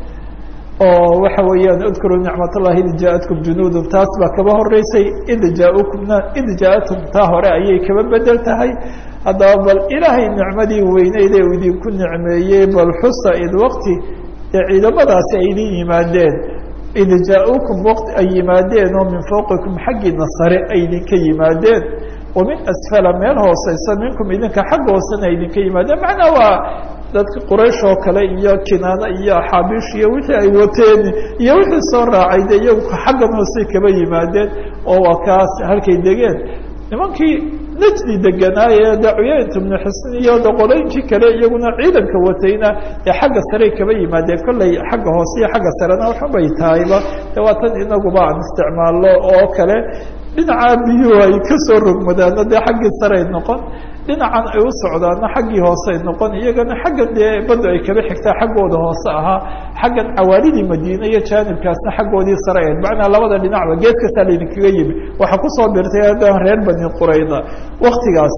oo waxa weeyaan اذkuruu نicmaة الlahi id jaaءaتكم juنوud taas baa kaba horeysay id jaaءكمna id jaaءaتm taa hore ayay kaba bedel tahay haddaba bal ilaahay nicmadii weyneyde u idinku nicmeeyey bal xusa id wkti ee ciidamadaasi ay idin yimaadeen id jaaءukum wqti ay yimaadeen oo min fوqikum xaggiina sare ay idinka yimaadeen wamin asfala meel hooseysa minkum idinka xagga hoosena ay idinka yimaadeen macnaa waa dadka quraysh oo kale iyo kinaana iyo axaabiish iyo wixii ay wateen iyo wixii soo raacay de iyagu xaggan hoosey kaba yimaadeen oo waa kaas halkay degeen nimankii najdi deganaaye de cuyaynt bnu xusn iyo de qolooyinkii kale iyaguna ciidanka watayna ee xagga sarey kaba yimaadeen kolley xagga hoose iyo xagga sarena waxubay tahayba de waa tan inaguba aan isticmaalno oo kale dhinaca biyuhu ay kasoo rogmadaana dee xaggii sarey noqon dhinacan ay u socdaana xaggii hoosey noqon iyagana xaggan dee badda ay kaba xigtaa xaggooda hoose ahaa xaggan cawaalidii madiine iyo jaanibkaasna xaggoodii sare ahayd macnaa labada dhinacba geed kastaa laydinkaga yimi waxaa kusoo birtay haddaan reer bani qurayda waktigaas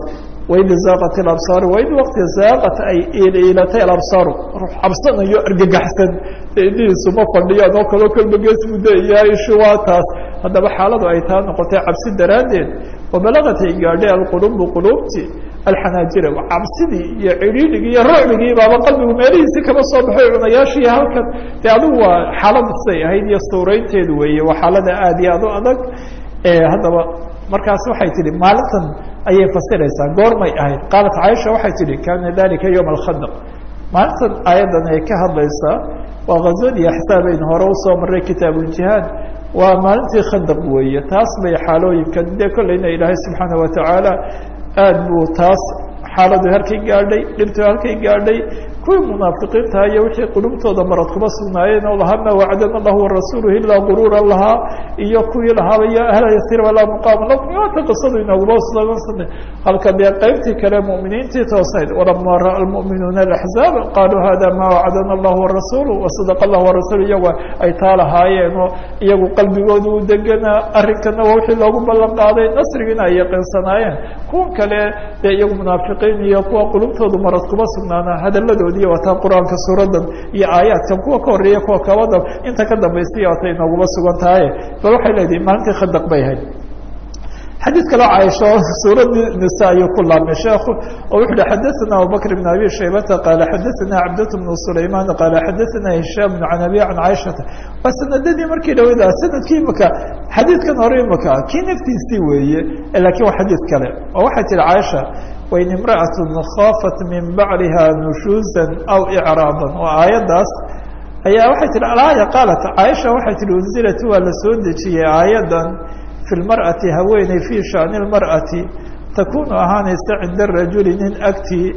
waid zaaqat alabsaar waid waqti zaaqat ay iilatay alabsaaru ruux cabsanayo argagaxsan indhihiisu ma fadhiyaan oo kaloo kolba gees muddo iyo ishu waa taas haddaba xaaladu ay taa noqotay cabsi daraaddeed wabalagat ay gaadhay alqulubu quluubti alxanaajira cabsidii iyo cidhiidhigii iyo rucbigii baaba qalbigu meelihiisi kama soo baxay cunayaashii halkan dee adigu waa xaalada siday ahayd iyo suuraynteedu weeye waa xaalada aad iyo aad u adag haddaba markaas waxay tihi maalintan ayay fasiraysaa goormay ahayd qaalat caaisha waxay tihi kaana dalika yowma alkhandaq maalintan aayaddan ay ka hadlaysaa waa ghazwadii axsaabeyn hore usoo maray kitaabuuljihaad waa maalintii khandaq weeye taas bay xaalooyinkan dee kollayna ilaahay subxaana watacaala aad buu taas xaaladu halkay gaadhay dhibtu halkay gaadhay kuwii munaafiqiinta iyo wixii qulubtooda marad kuma sugnaayeen oo lahaa maa wacadana allahu warasuuluhu ilaa guruura lahaa iyo kuwii lahaaba ya ahla yasriba laa muqaama lakum yoata qisadu inaguma sugansan halka dee qaybtii kale mu'miniintii toosnayd walamaa ra'a almu'minuuna alaxzaab qaaluu hada maa wacadana allahu warasuulu wasadaqa allahu warasuulu iyagu ay taa lahaayeen oo iyagu qalbigooda u deganaa arrinkana waa wixii loogu ballan qaaday nasrigiina ay yaqiinsanaayeen kuwan kale dee iyagu munaafiqiin iyo kuwa qulubtoodu marad kuma sugnaana hadaladoodi wataa qur-aanka suuradan iyo aayaadkan kuwa ka horeeya kuwa kabada inta ka dambaystay waatay inaguma sugan tahay bal waxay leedihin maalintii khandaq bay ahayd xadiid kaloo caaisha suuradii nisa ayuu ku laabmay sheekhu oo wuxu uhi xadaثana abubakr bn abi shaybata qaala xadaثana cabdat bnu sulayman qaala xadaثana hishaam can abi can caaishata waa sanadadii markii dhawada sanadkii imaka xadiidkan hore imaka kii naftiisii weeye lakin waa xadiid kale oo waxay tihi caaisha wain imra'at khaafat min bacliha nushuuza aw icraada oo aayaddaas ayaa waxay tihi alaaya qaalat caaisha waxay tihi unzilat waa la soo dejiyey aayadan fi lmar'ati haweeney fii shaani lmar'ati takunu ahaanaysa cinda rajuli nin agtii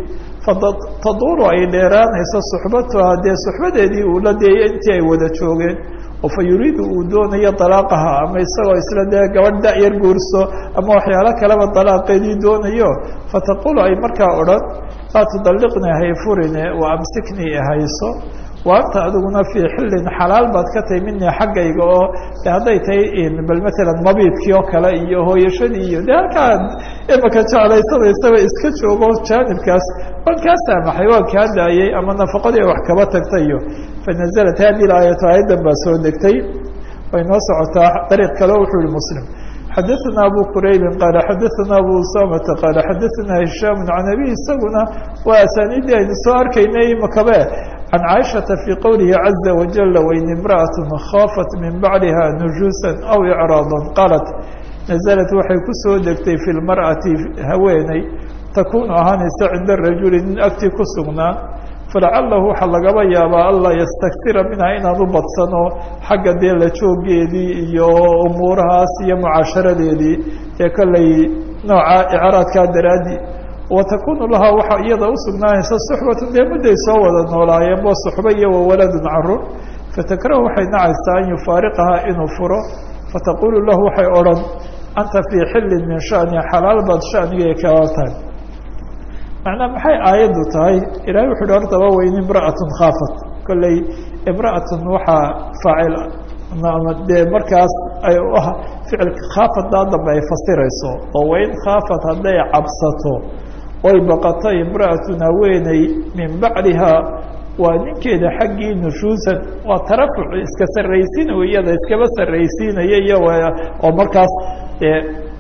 fataduru ay dheeraanayso suxbatuha dee suxbadeedii uu la deeyay intii ay wada joogeen oo fa yuriidu uu doonayo dalaaqaha ama isagoo isla dee gabadh da-yar guurso ama waxyaalo kaleba dalaaqeedii doonayo fataqulu ay markaa odhan laa tudalliqnii hayfurine wa amsiknii hayso wa anta adiguna fii xillin xalaal baad ka tahay minii xaggayga oo de hadday tahay bal maalan mabiidkii oo kale iyo hooyashadii iyo de halkaa imaka jeclaysanaysaba iska joogo jaanibkaas waan kaa saamaxay waan kaa daayey ama nafaqadii wax kaba tagtayo fanazalat hadi aayatu aayaddan baa soo degtay way noo socotaa dariiq kale wuxuu yihi muslim xadaثana abu quraybin qaala xadaثana abu usamata qaala xadaثana hishaam can abi isaguna waa asaaniidii aynu soo arkaynay imakabe can caaishaةa fii qowlihi caza wajala wain imra'at khaafat min bacliha nujuusa aw icraada qaalat naزlat waxay ku soo degtay fi lmar'ati haweeney takunu ahaanaysa cinda rajuli nin agtii ku sugnaa falacalahu waxaa lagaba yaabaa anlaa yastaktira minha inaan u badsano xagga dee la joogeedii iyo umuurahaas iyo mucaasharadeedii ee kollay nooca icraadkaa daraadii watakunu lahaa waxaa iyada usugnaanaysa suxbatu dee mudday soo wada noolaayeen bo suxba iyo wawaladun carur fatakrahu waxay nacaysaa an yufaariqahaa inuu furo fataqulu lahu waxay odhan anta fii xillin min shani xalaal baad shaniga kala tahay macnaa maxay aayaddu tahay ilahay wuxu uhi hortaba wain imra'atun khaafat kolley imra'atun waxaa faacil dee markaas ay ficilka khaafaddaa dambe ay fasirayso oo wain khaafat hadday cabsato oy baqato imra'atun haweeney min bacliha waa ninkeeda xaggii nushuusan waa tarafuc iska sarraysiinayo iyada iskaba sarraysiinaya iyo oo markaas dee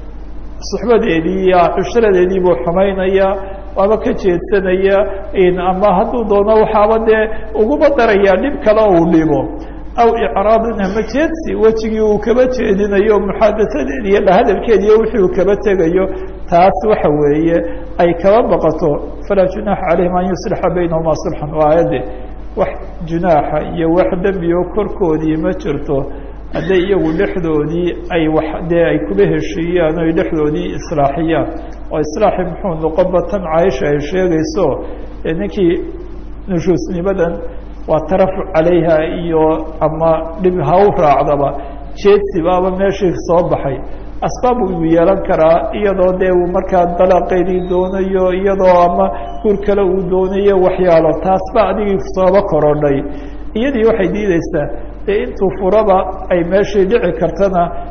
suxbadeedii iyo cushradeedii buu xumaynaya waaba ka jeedsanaya ama hadduu doono waxaaba dee uguba darayaa dhib kale uu dhibo aw icraadin ama jeedsi wejigii uu kaba jeedinayo muxaadasadeedi iyo lahadalkeedi iyo wixii uu kaba tegayo taas waxa weeye ay kaba baqato falaa junaaxa calayhim an yuslixa baynahuma sulxan waa aayadde wax junaaxa iyo wax dembi oo korkoodii ma jirto hadday iyagu dhexdoodii ay wax dee ay kuba heshiiyaan o ay dhexdoodii islaaxiyaan oo islaaxi muxuu noqonba tan caaisha ay sheegayso ee ninkii nushuusnimadan waa tarafuc calayha iyo ama dhib ha u raacdaba jeedsi baaba meeshii soo baxay asbaab uu yeelan karaa iyadoo dee uu markaa dalaaqeedii doonayo iyadoo ama guur kale uu doonayo waxyaalo taas ba adigii sooba korodhay iyadii waxay diideysaa dee intuu furaba ay meeshii dhici kartana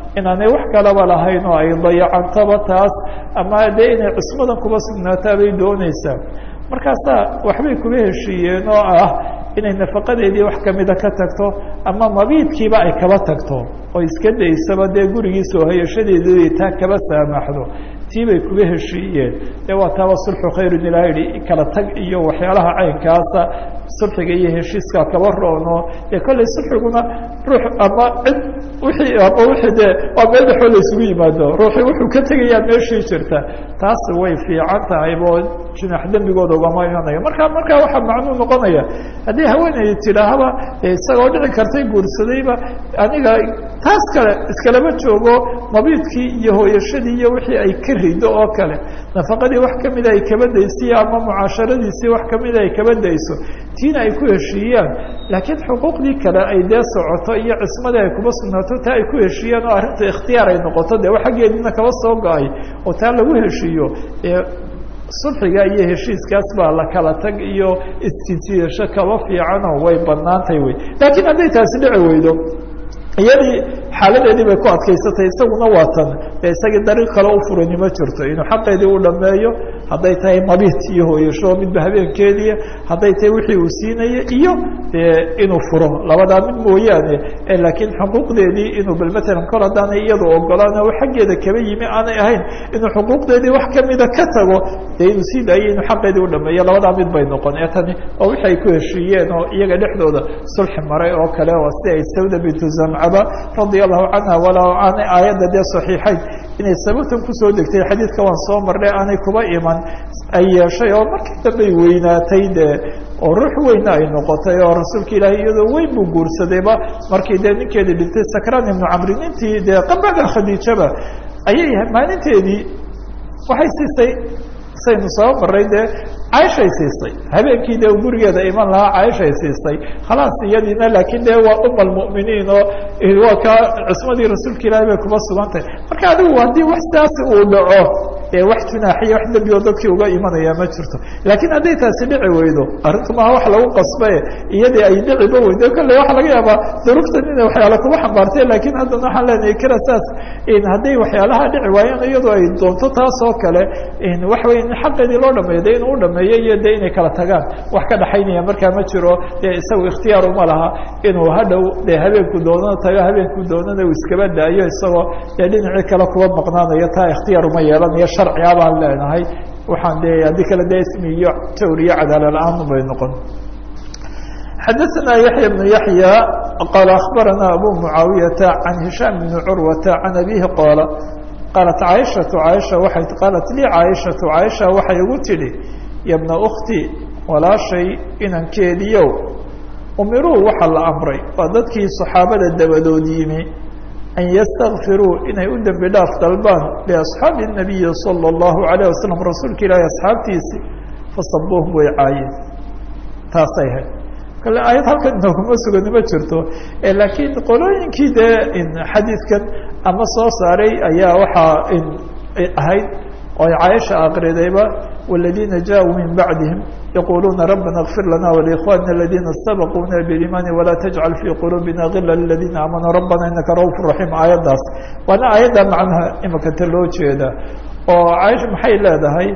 inaanay wax kalaba lahayn oo ay dayacantaba taas ama dee inay cismadan kuba sugnaataa bay doonaysaa markaasaa waxbay kuba heshiiyeen oo ah inay nafaqadeedii wax kamida ka tagto ama mabiidkiiba ay kaba tagto oo iska daysaba dee gurigiisa oo hayashadeedii taa kaba saamaxdo tii bay kuba heshiiyeen dee waa taaba sulxu khayrun ilaah yihi kala tag iyo waxyaalaha caynkaasa sulxiga iyo heshiiska kaba roono dee kollay sulxiguna ruux ama cid wixii ama wixii dee waa meel dhexoo la isugu yimaado ruuxii wuxuu ka tegayaa meeshii jirta taas way fiican tahay oo jinax dembigooda ugama imanayo markaa waxaa macnuu noqonaya haddii haweeney tidhaahaba isagoo dhici kartay guursadayba aniga taas kale iskalama joogo mabiidkii iyo hooyashadii iyo wixii ay ka rido oo kale nafaqadii wax kamida ay kaba daysiyo ama mucaasharadiisii wax kamida ay kaba dayso tiina ay ku heshiiyaan laakiin xuquuqdii kale ay dee socoto iyo cismadii ay kuba sugnaato taa ay ku heshiiyaan oo arrinta ikhtiyaar ay noqoto dee wax xaggeediina kaba soo go-ay oo taa lagu heshiiyo sulxiga iyo heshiiskaas baa la kala tag iyo istijiyasho kaba fiicanoo way banaantay wey laakiin hadday taasi dhici weydo iyadii xaaladeedii bay ku adkaysatay isaguna waa tan dee isagii dariiq kale u furani ma jirto inuu xaqeedii u dhameeyo hadday tahay mabiit iyo hooyasho midba habeenkeedii hadday tahay wixii uu siinayay iyo dee inuu furo labadaa mid mooyaane laakiin xuquuqdeedii inuu bal matalan kor haddaanay iyadu ogolaan oo xaggeeda kaba yimi aanay ahayn inuu xuquuqdeedii wax kamida ka tago dee inuu sii daayay inuu xaqeedii u dhameeyo labadaa mid bay noqon tani oo wixii ay ku heshiiyeen oo iyaga dhexdooda sulxi maray oo kale oo si ay sawda bintu zamcaba radia allahu canha walaa aanay aayadda dee saxiixayn inay sababtan kusoo degtay xadiidka waan soo marnay aanay kuba iman ay yeeshay oo markii dambay weynaatay dee oo ruux weyna ay noqotay oo rasuulka ilaahay iyadoo weyn buu guursadayba markii dee ninkeedii dhintay sakraan ibnu camri nintii dee qabada khadiijaba ayay maalinteedii waxay siisay saynu soo maray dee caaishay siistay habeenkii dee gurigeeda iman lahaa caaishay siistay khalaas iyadiina laakiin dee waa uma almu'miniin oo waa kaa cismadii rasuulka ilaahay bay kuma sugan tahay marka adigu haddii wax sidaasi uu dhaco wax junaaxiya wax dembi oo dadkii uga imanaya ma jirto laakiin hadday taasi dhici weydo arrintu maaha wax lagu qasbe iyadii ay dhiciba weydo kolley waxa laga yaabaa duruuftan inay waxyaala kuba xambaartay laakiin haddana waxaan leenahay kira saas hadday waxyaalaha dhici waayaan iyadoo ay doonto taas oo kale waxa wey in xaqeedii loo dhameeyo de inuu u dhameeyo iyo de inay kala tagaan wax ka dhaxaynaya markaa ma jiro dee isagu ikhtiyaar uma laha inuu hadhow dee habeenku doonana tago habeenku doonana uu iskaba daayo isagoo dee dhinacii kale kuba maqnaanayo taa ikhtiyaar uma yeelanayo sharciga baan leenahay waxaan de haddii kale de ismi iyo jawr iyo cadaala la-aan bay noqon xadaثna yaحya بن yaحyى qala aخbarana abu muعaawiyaةa can hishaam بn curwata can abihi qoola qaalat caaishaةu caaisha waay qaalat lii caaishaةu caaisha waxay igu tidhi ya bna ukti walaashay inankeediiow umiruu waxaa la amray waa dadkii صaxaabada dabadood yimi an ystakfiruu inay u dembi dhaaf dalbaan liasxaabi الnabiyi salى الlahu عalيه wasalam rasuulka ilaahi asxaabtiisii fasabuuhum way caayeen taasay hayd kale aayad halkan inooguma sugani ma jirto laakiin qolooyinkii dee xadiidkan ama soo saaray ayaa waxaa ahayd oo caaisha aqridayba wاladiina jaaءuu min bacdihim yaquluuna rabbana اغfir lana wlikhwanina اladina sabaquuna bilimani walaa tajcal fii quluubina gila liladiina aamanuu rabbana inaka ra'uuf raxiim aayaddaas waana aayadda macnaha imakanta loo jeeda oo caaisha maxay leedahay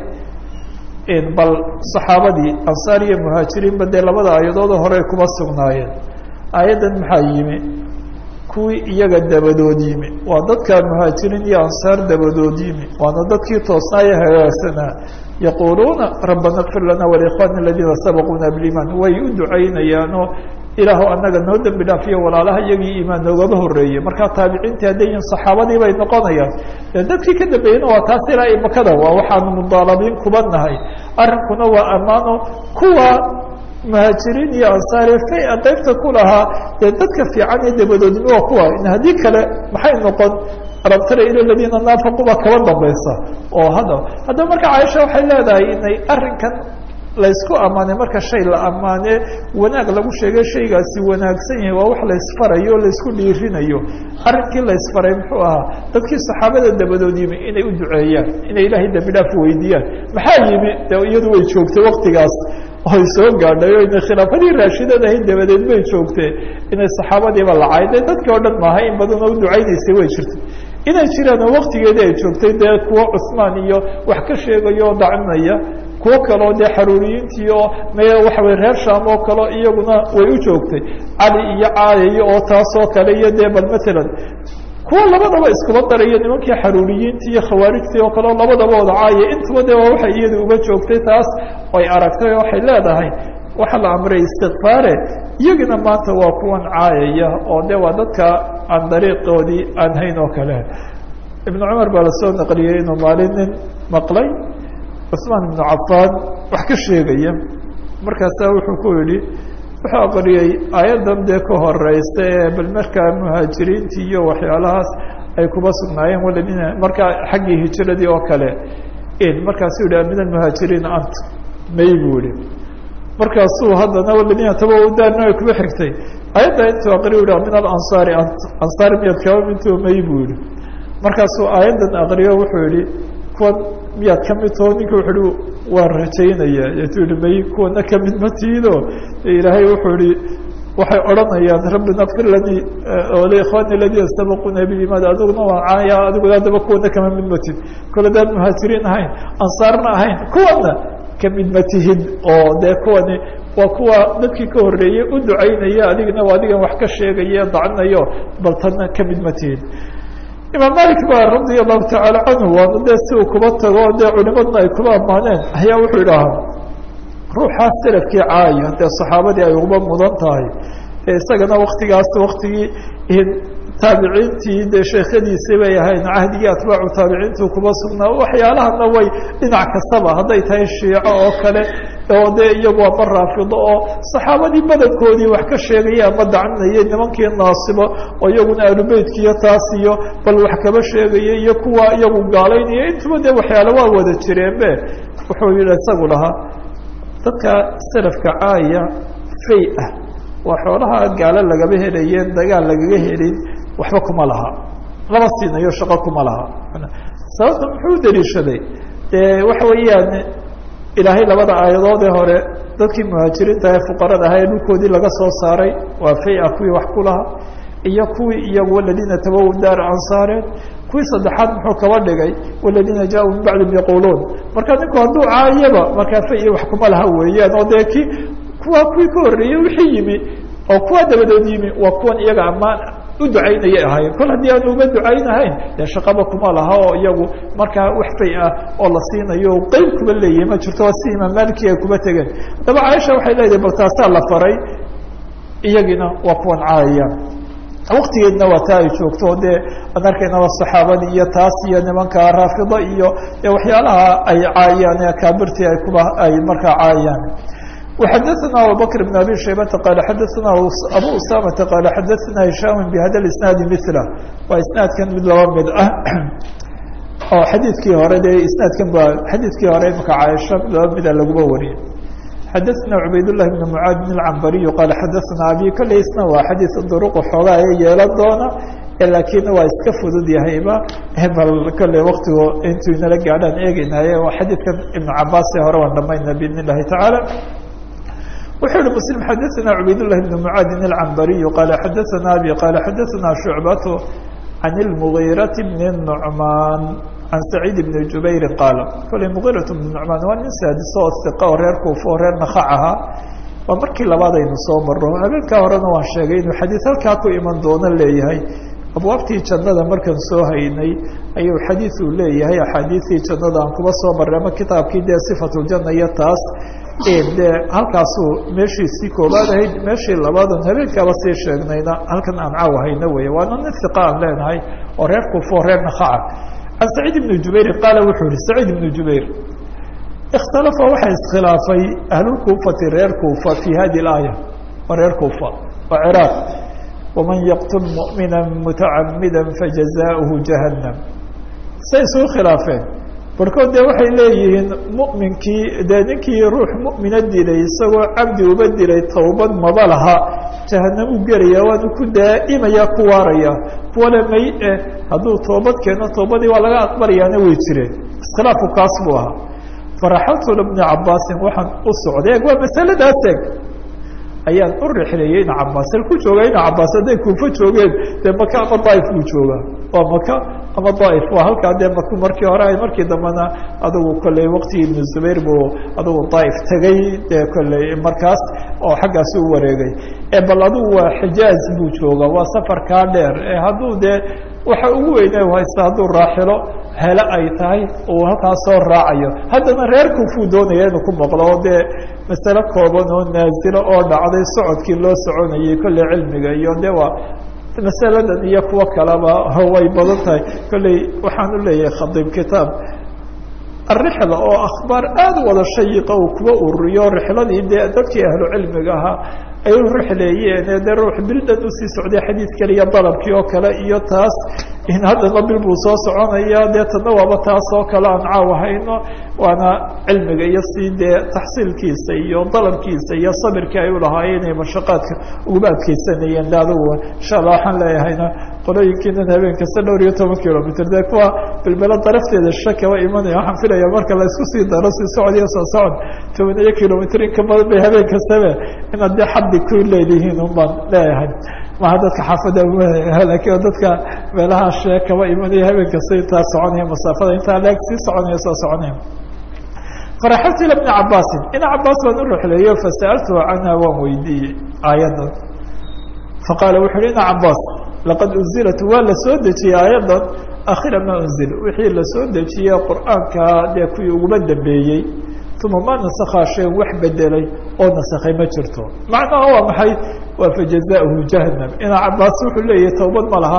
bal saxaabadii ansaar iyo muhaajiriinba dee labada aayadooda horey kuma sugnaayeen aayaddan maxaa yimi kuwii iyaga dabadood yimi waa dadka muhaajiriin iyo ansaar dabadood yimi waana dadkii toosnaayo hagaagsanaa yaquluuna rabbana اغfir lana walikhwana aladiina sabaquuna biliimaan way u ducaynayaanoo ilaahu anaga noo dembi dhaafiyo walaalaha iyagii iimaan noogaba horeeyey markaa taabiciintii hadday yihiin saxaabadii bay noqonayaan dadkii ka dambeeyena waa taas ilaa imakada waa waxaanu mudaalabiin kuba nahay arrinkuna waa ammaano kuwa muhaajiriin iyo ansaare fay-a qaybta ku lahaa dee dadka fiican ee dabadoodnimo waa kuwa haddii kale maxay noqon alam tara ila aladiina naafaquu baa kaba dambaysa oo haddaba marka caaisha waxay leedahay inay arrinkan laysku ammaanay marka shay la ammaane wanaag lagu sheegay shaygaasi wanaagsan yahay waa wax laysfarayo laysku dhiirinayo arrinkii laysfaray muxuu ahaa dadkii saxaabada dabadood yimi inay u duceeyaan inay ilaahay dambi dhaaf weydiiyaan maxaa yimi de iyadu way joogtay waktigaas oy soo gaadhay o inay khilaafadii raashidada ahayd dabadeed bay joogtee inay saxaabadiiba lacay de dadkii oo dhan maaha in badan oo u ducaynaysay way jirtay inay jiraan oo waktigeedii ay joogtay dee kuwo cusmaan iyo wax ka sheegaya oo dacminaya kuwo kaleo dee xaruuriyiintii oo waxawey reer shaam oo kale iyaguna way u joogtay cali iyo caayayo oo taasoo kale iyo dee bal matalan kuwa labadaba iskuba darayo nimankii xaruuriyiintii iyo khawaarijtii oo kale oo labadaba wada caaya intuba dee waa waxay iyadu uga joogtay taas ay aragtay oo waxay leedahay waxaa la amray istikfaare iyagina maanta waa kuwan caayaya oo de waa dadka aan dariiqoodii aan hayn oo kale ibnu cumar baa lasoo naqliyey inuu maalin nin maqlay cusmaan ibnu cafaan wax ka sheegaya markaasaa wuxuu ku yidhi wuxuu aqriyey aayaddan dee ka horeysta ee bal markaa muhaajiriintii iyo waxyaalahaas ay kuba sugnaayeen waladina markaa xaggii hijiradii oo kale markaasuu yihi min almuhaajiriina ant may buu yihi markaasuu haddana waladina tabaudaan ay kuba xigtay ayadda intuu aqriy yihi min alansaari ant ansaar miyaad kaba mintuu may buu yihi markaasuu aayaddan aqriyo wuxuu yihi kuwan miyaad ka mid taho ninka wuxuu ihi waan rajaynaya tu yihi may kuwana kamid ma tihido ilaahay wuxuu yihi waxay odhanayaan rabbina kfir lanii liikhwani aladiina sabaquna biliimaan adiguna waan caaya adiguna haddaba kuwana kama mid ma tihid kole daad muhaajiriin ahayn ansaarna ahayn kuwana kamid ma tihid oo dee kuwani waa kuwa dadkii ka horeeyey u ducaynaya adigna adigan wax ka sheegaya dacnayo bal tana kamid ma tihid imaam malik ba radia allahu tacaala canhu waana dee si uu kuba tago dee culimadna ay kuba ammaaneen ayaa wuxuu idhahaa ruuxaas salafkii caaya dee saxaabadii ay uba mudan tahay isagana waktigaas waktigii taabiciintii dee sheekhadiisii bay ahayn cahdigii atbaacu taabiciintu kuba sugnaa waxyaalahana way dhinac kastaba hadday tahay shiico oo kale oo dee iyagu ama raafido oo saxaabadii badankoodii wax ka sheegaya ama dacninayay nimankii naasibo oo iyaguna ahlubeytki iyo taas iyo bal wax kaba sheegaya iyo kuwa iyagu gaalaynaya intuba dee waxyaale waa wada jireenbe wuxuu yihi isagu lahaa dadka salafka caaya fay ah waa xoolaha gaalo lagaba helayeen dagaal lagaga helin waxba kuma laha lama siinayo shaqo kuma laha sababta muxuu daliishaday waxa weeyaan ilaahay labada aayadoodee hore dadkii muhaajiriinta ee fuqarada ahaa ee dhulkoodii laga soo saaray waa fay-a kuwii wax ku lahaa iyo kuwii iyagu waladiina tabawu daar ansaareen kuwii saddexaad muxuu kaba dhigay waladiina jaa-uu min bacdihim yaquuluun marka ninku hadduu caayaba markaa fay wax kuma laha weeyaan oo dee ki kuwii ka horreeyey wixii yimi oo kuwa dabadood yimi waa kuwan iyaga ammaan u ducaynayay ahaayeen kol haddii aan uma ducaynahayn dee shaqaba kuma laha oo iyagu markaa wax fay ah oo la siinayo qeyb kuba leeyahay ma jirto waa si imaam maliki ay kuba tegeen daba caaisha waxay leedahay bal taasaa la faray iyagina waa kuwan caayayaan waktigeedna waa taa ay joogto o dee aan arkayna waa saxaabadii iyo taas iyo nimanka raafida iyo waxyaalaha ay caayaan ee akaabirtii ay kuba ay markaa caayayaan وxadثna abubكر بن abي شhaybةa qال xadثna abu usamةa qال xadثna هisham بhada الاسناad mثله waa isنaadkan mid laba mid ah oo xadiidkii hore de isنaadkan ba xadiidkii hore imaka caaisha mid laba mida laguba wariyay xadثna عubayd للhi بن mعاad بن الcambariي qال xadثna abi kaleysna waa xadيث duruq xoogaa ee yeelan doona lakiin waa iska fudud yahayba bal kale waktigo intuu inala gaadhaan eegeynaye waa xadiidkan iبن cabaas ee hore waan dhamayna bidn الlahi taعaalى wuxuu yihi msلم xadثna عubayd للhi بن mعاad الcambariي qال xadثna abi qال xadثna شhuعbaة عan المغيرة بن النعmaan عan سacيid بن jubayri qaal kole مغيرة بن نعmaan waa nin saadiso oo iqa oo reer kuufa oo reer nakac ahaa waa markii labaad aynu soo maro habeenkaa horena waan sheegay inuu xadiid halkaa ku iman doono leeyahay abwaabtii jannada markaan soo haynay ayuu xadiid uu leeyahay axaadiistii jannada aan kuba soo marray ama kitaabkii dee صifaة الjana iyo taas de halkaasuu meeshiisii koobaad ahayd meeshii labaadan habeenkaaba sii sheegnayna halkan aan caaw hayna wey waana nin iqa aan leenahay oo reer kuufa oo reer nakaca can saciid ibni jubayr qaala wuxuu yihi saciid ibnu jubayr ikhtalafa waxaa iskhilaafay ahlulkuufati reer kuufa fi hadi اlaaya waa reer kuufa waa ciraaq waman yaqtul muؤmina mutacamida fajazaؤuhu jahannam say isuu khilaafeen barkood dee waxay leeyihiin mu'minkii dee ninkii ruux mu'mina dilay isagoo cabdi uba dilay tawbad maba laha jahanamuu gelaya waanu ku daa'imaya ku waaraya kuwale may hadduu toobad keeno toobadii waa laga aqbalayaana way jireen iskhilaafku kaas buu ahaa faraxaltu libni cabaasin waxaan u socday waa masaladaas eg ayaan u rixleeyey ina cabaas hal ku jooga ina cabaas hadday kuufa joogeen dee maka ama daaif buu joogaa waa maka ama daaif waa halkaa dee maku markii hore ay markii dambena adugu kolley waqtigii ibnu zubayr buu adugu daaif tegay dee kolley markaas oo xaggaasi u wareegay bal adugu waa xijaaz buu jooga waa safarkaa dheer hadduu dee waxa ugu weyne haysta hadduu raaxilo hele ay tahay uu halkaas soo raacayo haddana reer kufuu doonaya inuu ku maqlo oo dee masale kooban oo naazilo oo dhacday socodkii loo soconayay kolley cilmiga iyo de waa masaladan iyo kuwo kaleba way badan tahay kolley waxaan u leeyahay khadiib kitaab arixla oo akhbaar aada u wada shayiqa uu kuwa ururiyo rixladii dee dadkii ahlu cilmiga ahaa ay u rixleeyeen dee ruux bildan usii socday xadiid keliya dalabkii oo kale iyo taas in haddana bil buu soo soconaya dee tadna waaba taas oo kale aan caawa hayno waana cilmiga iyo si dee taxsiilkiisa iyo dalabkiisa iyo sabirkii ay ulahaayeen inay mashaqaadka uguba adkeysanayeen de adugu insha allah waxaan leeyahayna qolooyinkiinan habeen kasta dhowr iyo 10 kilomitr dee kuwa bilbelo darafteeda shakaba imanaya waxaan filaya marka la isku sii daro si socod iyo soo socod 10 kilomitr in ka badan bay habeen kastaba inaad dee xaddi ku leedihiin un baan leeyahay maha dadka xaafada laakiin dadka meelaha sheekaba imanaya habeen kasta intaa soconaya masaafada intaa leeg sii soconaya soo soconaya فرحت إلى ابن عباس إن عباس بن الرحلة فسألته عنها ومويدي آيادا فقال وحرين عباس لقد أنزلت ولا سودتي آيادا آخر ما أنزل وحي لسودتي قرآن كديكوي ومدن بيي ثم ما نسخ شيء وحبدلي أو نسخ ما جرته معنى هو محي وفجزاؤه جهنم إن عباس وحلي يتوبد ملها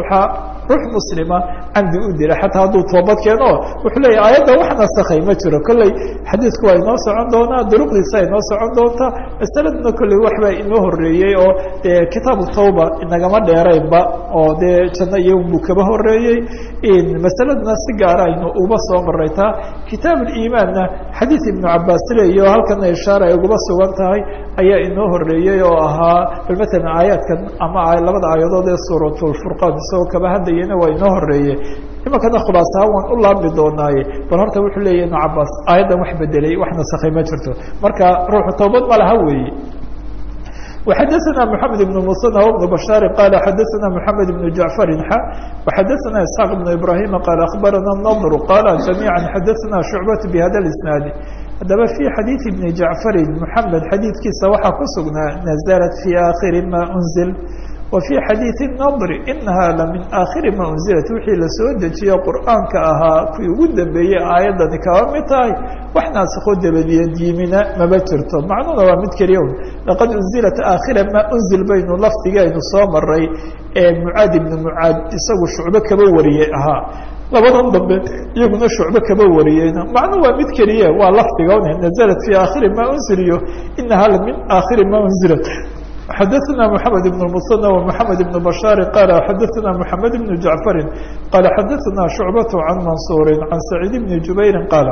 روح مسلمة عندي أدري حتى هذا توبت كانوا وحلي آيات وحنا سخي ما ترى كل حديث كوي ناس عندنا دروق لسه ناس عندنا استندنا كل واحد إنه الرئي أو كتاب التوبة إن جماعة ديرين أو ده كنا يوم بكبه الرئي إن مثلا الناس جارا إنه وبس مريتها كتاب الإيمان حديث ابن عباس ليه هل كان إشارة وبس وانتهى أي إنه الرئي أو ها مثلا آيات كان أما لبض آيات ده سورة الفرقان سو كبه ينا وينه الرئي إما كان خلاصها والله بدوناي فهرت وحلي إنه عباس أيضا وحبدلي وإحنا سخي ما جرته مركا روح توبت ولا هوي وحدثنا محمد بن مصنع وابن بشار قال حدثنا محمد بن جعفر وحدثنا إسحاق بن إبراهيم قال أخبرنا النضر قال جميعا حدثنا شعبة بهذا الإسناد هذا في حديث ابن جعفر محمد حديث كيسا وحكسنا نزلت في آخر ما أنزل وفي حديث النضر إنها لمن آخر ما أنزلت وحي لسودة يا قرآن كأها في ود بي آيات كوامتاي وإحنا سخود باليدي من ما بكرته معنى وامد كريون لقد أنزلت آخر ما أنزل بين لفظ جاين صامر معاد بن معاد يسوي الشعب كبوريها لبضا ضب يقولون الشعب كبورينا معنى وامد كريه ولفظ جاين نزلت في آخر ما أنزل إنها لمن آخر ما أنزلت حدثنا محمد بن المصنع ومحمد بن بشار قال حدثنا محمد بن جعفر قال حدثنا شعبة عن منصور عن سعيد بن جبير قال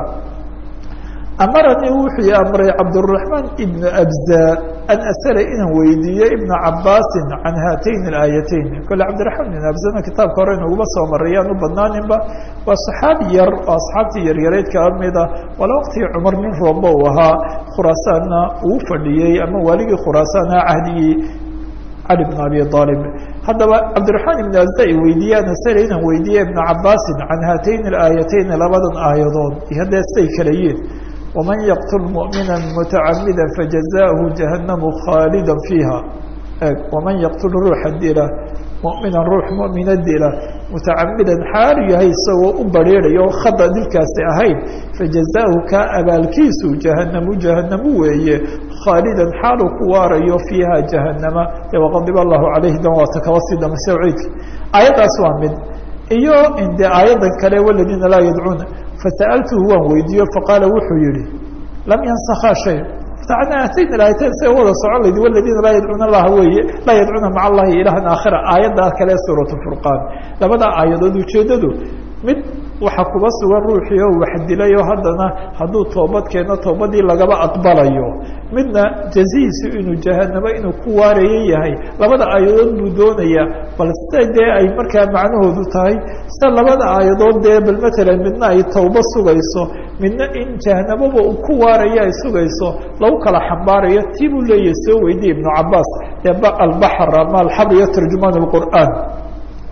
أمرني وحي أمري عبد الرحمن ابن أبزاء أن أسأل إن ويدي ابن عباس عن هاتين الآيتين قال عبد الرحمن بن أبزاء كتاب قرين وبس ومريان وبنان وصحابي أصحابتي يريد كأمدا ولوقت عمر من ربه وها خراسان وفديي أما والي خراسان عهدي علي بن أبي طالب هذا عبد الرحمن بن أبزاء ويدي أن أسأل إن ويدي ابن عباس عن هاتين الآيتين لبدا آيضون هذا السيكليين ومن يقتل مؤمنا متعمدا فجزاؤه جهنم خالدا فيها ومن يقتل روح الديلة مؤمنا روح مؤمن الديلة متعمدا حال يهي سوى أبرير يو خضى دلكاس أهين فجزاؤه كأبا الكيس جهنم وهي خالدا حال كوار يو فيها جهنم وغضب الله عليه دواتك وصيدا مسوعيك آيات أسوان من إيو إن دي آيات كلا والذين لا يدعون فسألته هو ويديو فقال وحيري لم ينسخا شيء فتعنا أتينا الآيتين سيوضا سعال لدي والذين لا يدعون الله لا يدعون مع الله إلها آخر آيات كلا سورة الفرقان لماذا آيات دو تشددوا من وحكو بس وروحي وحدلي وهدنا هدو توبت كينا توبتي لغبا أقبليو منا جزيس إنو جهنم إنو كواري يهي لماذا آيات بدونيا فالستاجي أي مركا معنه دو تاي سال لماذا آيات دي بالمثلا منا أي توبة سوغيسو منا إن جهنم وكواري سوغيسو لو كلا حماري يتيب لي يسوي دي ابن عباس يبقى البحر ما الحبر يترجمان القرآن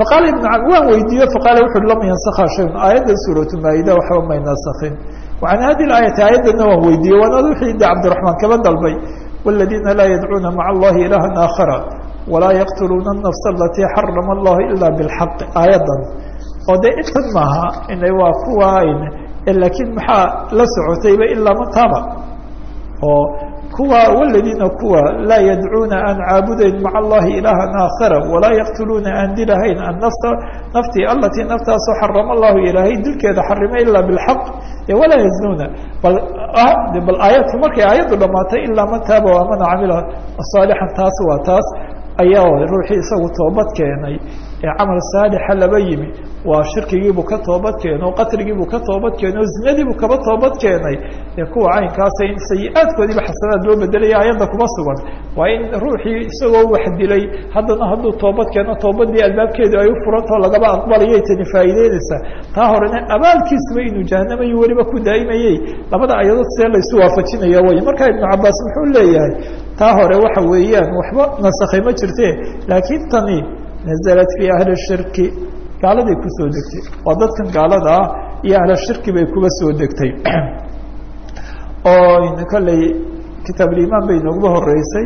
faqaala ibn waan weydiiye faqaala wuxu lam yansakha shayun aayadda suuratu maa'ida waxba may nasakhin وعن هذه الآية aيadana waan weydiiyey waanad wixii de cabdiرaحmaan kaba dalbay والذيina laa yadcuuna maعa الlahi ilaha آkhara وlaa yqtuluuna النفس اlatي xarama الlah ilا bالحaq aayadan oo de intan maaha ina waa kuwa lakiin maxaa la socotayba ilaa mataaba oo kuwa والذiina kuwa laa yadcuuna aan caabudayn maعa الlahi ilaha آkhara وalaa yqtuluuna aan dilahayn النفس naftii alatii naftaasoo xarama الlahu ilaahay dilkeeda xarima ilaa bالحaq walaa yزnuuna bal aayaadku markay aayaddu dhamaatay ilaa man taaba amana camila صaalixan taas waa taas ayaa ruuxii isagu toobad keenay ee camal saalixa laba yimi waa shirkigiibuu ka toobad keenay oo qatrigiibuu ka toobad keenay oo zinadiibuu kaba toobad keenay ee kuwa caynkaasa in sayi-aadkoodiiba xasanaad loo bedelaya aayadda kuma sugan waa in ruuxii isagoo wax dilay haddana hadduu toobad keeno toobadii albaabkeedu ay u furantao lagaba aqbalayay tani faa'iideynaysaa taa horena abaalkiisuba inuu jahanamayo weliba ku daa'imayey labada ayadood see laysu waafajinaya way markaa ibnu cabaas muxuu leeyahay taa hore waxa weeyaan waxba nasakhay ma jirte laakiin tani naزlat fii ahli shirki gaaladay kusoo degtay waa dadkan gaalada ah iyo ahla shirki bay kuba soo degtay oo kolley kitaabulimaan bay nooguba horeysay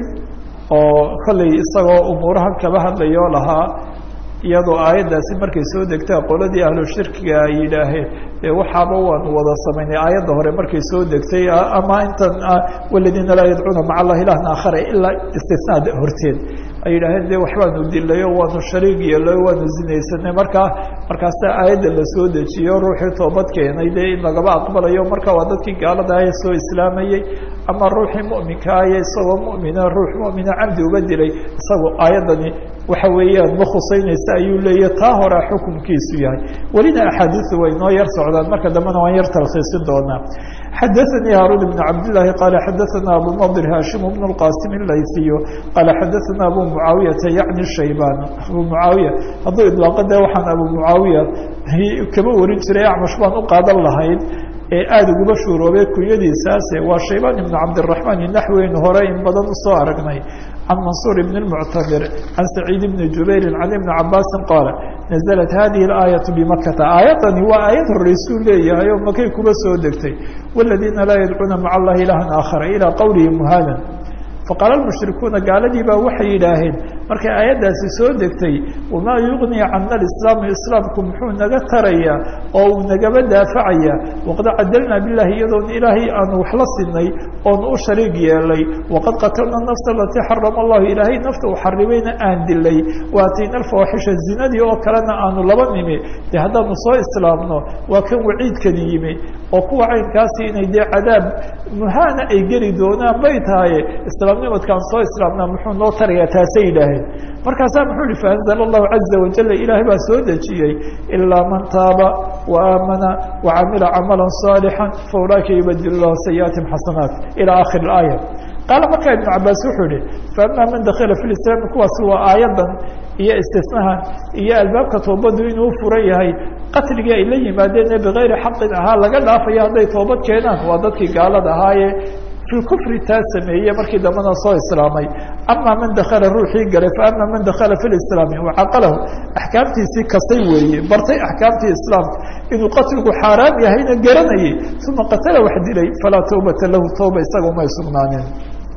oo kolley isagoo umuurahan kaba hadlaya oo lahaa iyadoo aayaddaasi markay soo degtaa qoladii ahlu shirkiga ay yidhaaheen de waxaaba waanu wada samaynay aayadda hore markay soo degtay ama intan waladiina laa yadcuuna maca allahi ilahan aakhara ilaa istisnaad horteed ay yidhaaheen de waxbaanu dilayo waanu shariig yeelayo waanu zinaysanay markaasa aayadda la soo dejiyo ruuxii toobad keenay de in lagaba aqbalayo marka waa dadkii gaalada ah soo islaamayey ama ruuxii mu'minkaaya isagoo mu'mina ruux mu'mina camdi uga dilay isagoo aayaddani waxa weeyaan ma khusaynaysa ayuu leeyahy taa hore xukunkiisu yahay welina axaadiisu way noo yar socdaan marka dambena waan yar talkhiisin doonaa xadaثnي hاrون بن cabd للahi qال xadaثna abu نضr hashim بن الqاsim الlayثiy qال xadaثna abu mعaawiyaةa yaعni shaybاn abu mعaawiya hadduu iطlaaqo de waxaan abu mعaawiya kaba warin jiray acmash baan u qaadan lahayd ee aada uguba shuuroobay kunyadiisaase waa shaybaan ibn cabdالرaحman naxweynu hore in badan usoo aragnay can mansuur bn الmuctamir can saciid bni jubayri can ibni cabaasi qaala naزlat hadihi اlaayaة bimakata aayadani waa aayad horeysuu leeyahay oo makay kuba soo degtay wاladiina laa yadcuuna maca allahi ilaha aakhara ilى qowlihi muhadan faqaala اmushrikuuna gaaladii baa waxay yidhaaheen markay aayaddaasi soo degtay wamaa yuغni cana اislaamu islaamku muxuu naga tarayaa oo uu nagaba daafacayaa waqad cadalnaa bilahi iyadoon ilaahay aanu wax la sinay oonu u shariig yeelay waqad qatalna nafsa alatii xarama allahu ilaahay nafta uu xarimayna aan dilay waatayna alfawaaxisha zinadii oo kalena aanu laba nimi de haddaanu soo islaamno waa kan waciidkani yimi oo kuwa caynkaasi inay dee cadaab muhaana ay geli doonaan bay tahaye islaamnimadkaan soo islaamnaa muxuu noo tarayaa taasay yidhaaheen markaasaa muxuu ihi faanzla allahu caza wajala ilaahay baa soo dejiyey ilaa man taaba waamana wacamila camala صaalixا faulaika yubadil lahu sayiaatihim xasanaat ilى akhir اaaya qaala markaa ibnu cabaas wuxuu yihi faama man dakila fi islaami kuwaasi waa aayadan iyo istisnahan iyo albaabka toobadu inuu furan yahay qatligii ay la yimaadeen ee bigayri xaqin ahaa laga dhaafayo hadday toobad keenaan waa dadkii gaalada ahaaye fi kufri taa sameeye markii dambana soo islaamay ama man dakala ruuxii galay faama man dakala fi lislaami wacaqalahu axkaamtiisii kasay weeye bartay axkaamtii islaamka inuu qatligu xaaraam yahayna garanayay uma qatala wax dilay falaa tawbata lahu tawba isaga umay sugnaaneen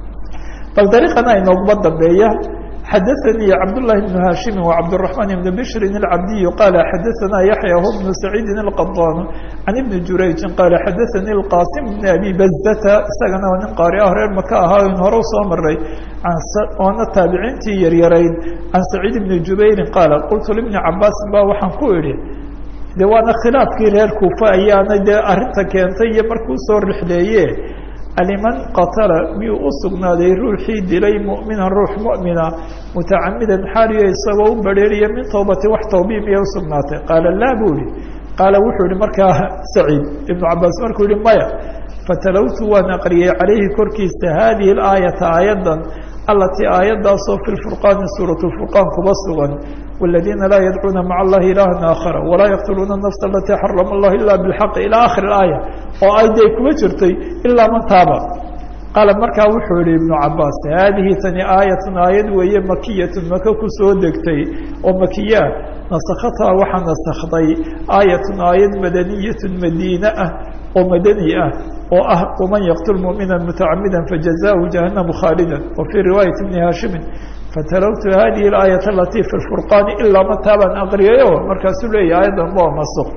bal dariiqana inooguma dambeeya xadaثnي cabdاللahi بن hashimi وcabdالرaحman بn bشri الcabdiy qala xadaثna yaحya hu بن سacيidi الqaطاn can ibni jurayji qala xadaثnي الqاsim بn abi bazata isagana waa nin qaari ah reer maka ahaa in hore usoo maray oona taabiciintii yaryarayd can saciid bni jubayri qaala qultu lbni cabaasin ba waxaan ku idhi de waana khilaafkii reer kuufa ayaana dee arinta keentay iyo markuu soo rixleeye aliman qatala miyuu u sugnaaday ruuxii dilay mu'minan ruux mu'mina mutacamidan xaaliyo isagoo u badheeriya min towbatin wax tawbii miyay usugnaatay qaala laa buu ihi qaala wuxuu yihi markaa saciid ibnu cabaas markuu yihi maya fatalawtu waan aqriyay calayhi korkiisa hadihi اlaayata aayadan alatii aayadaasoo fi lfurqaani suurat lfurqaan kuba sugan wاladiina laa yadcuuna maca allahi ilaha aakhara walaa yaqtuluuna nafsa alatii xarama allah ila bاlxaqi ilى akhir اaaya oo ayday kuma jirtay ilaa man taaba qaala markaa wuxuu yihi ibnu cabaas haadihi tani aayatun aayad weeye makiyatun maka kusoo degtay oo makiyaa nasakhathaa waxaa nasakday aayatun aayad madaniyatun madiine ah oo madani ah oo ah waman yaqtul mu'mina mutacamida fajazaahu jahannamu khaalidan wa fii riwaayati bni haashimin fatalawtu hadihi اlaayat alatii fi lfurqaani ilaa mataa baan aqriyayo markaasuu leeyahy aayaddan waa masuq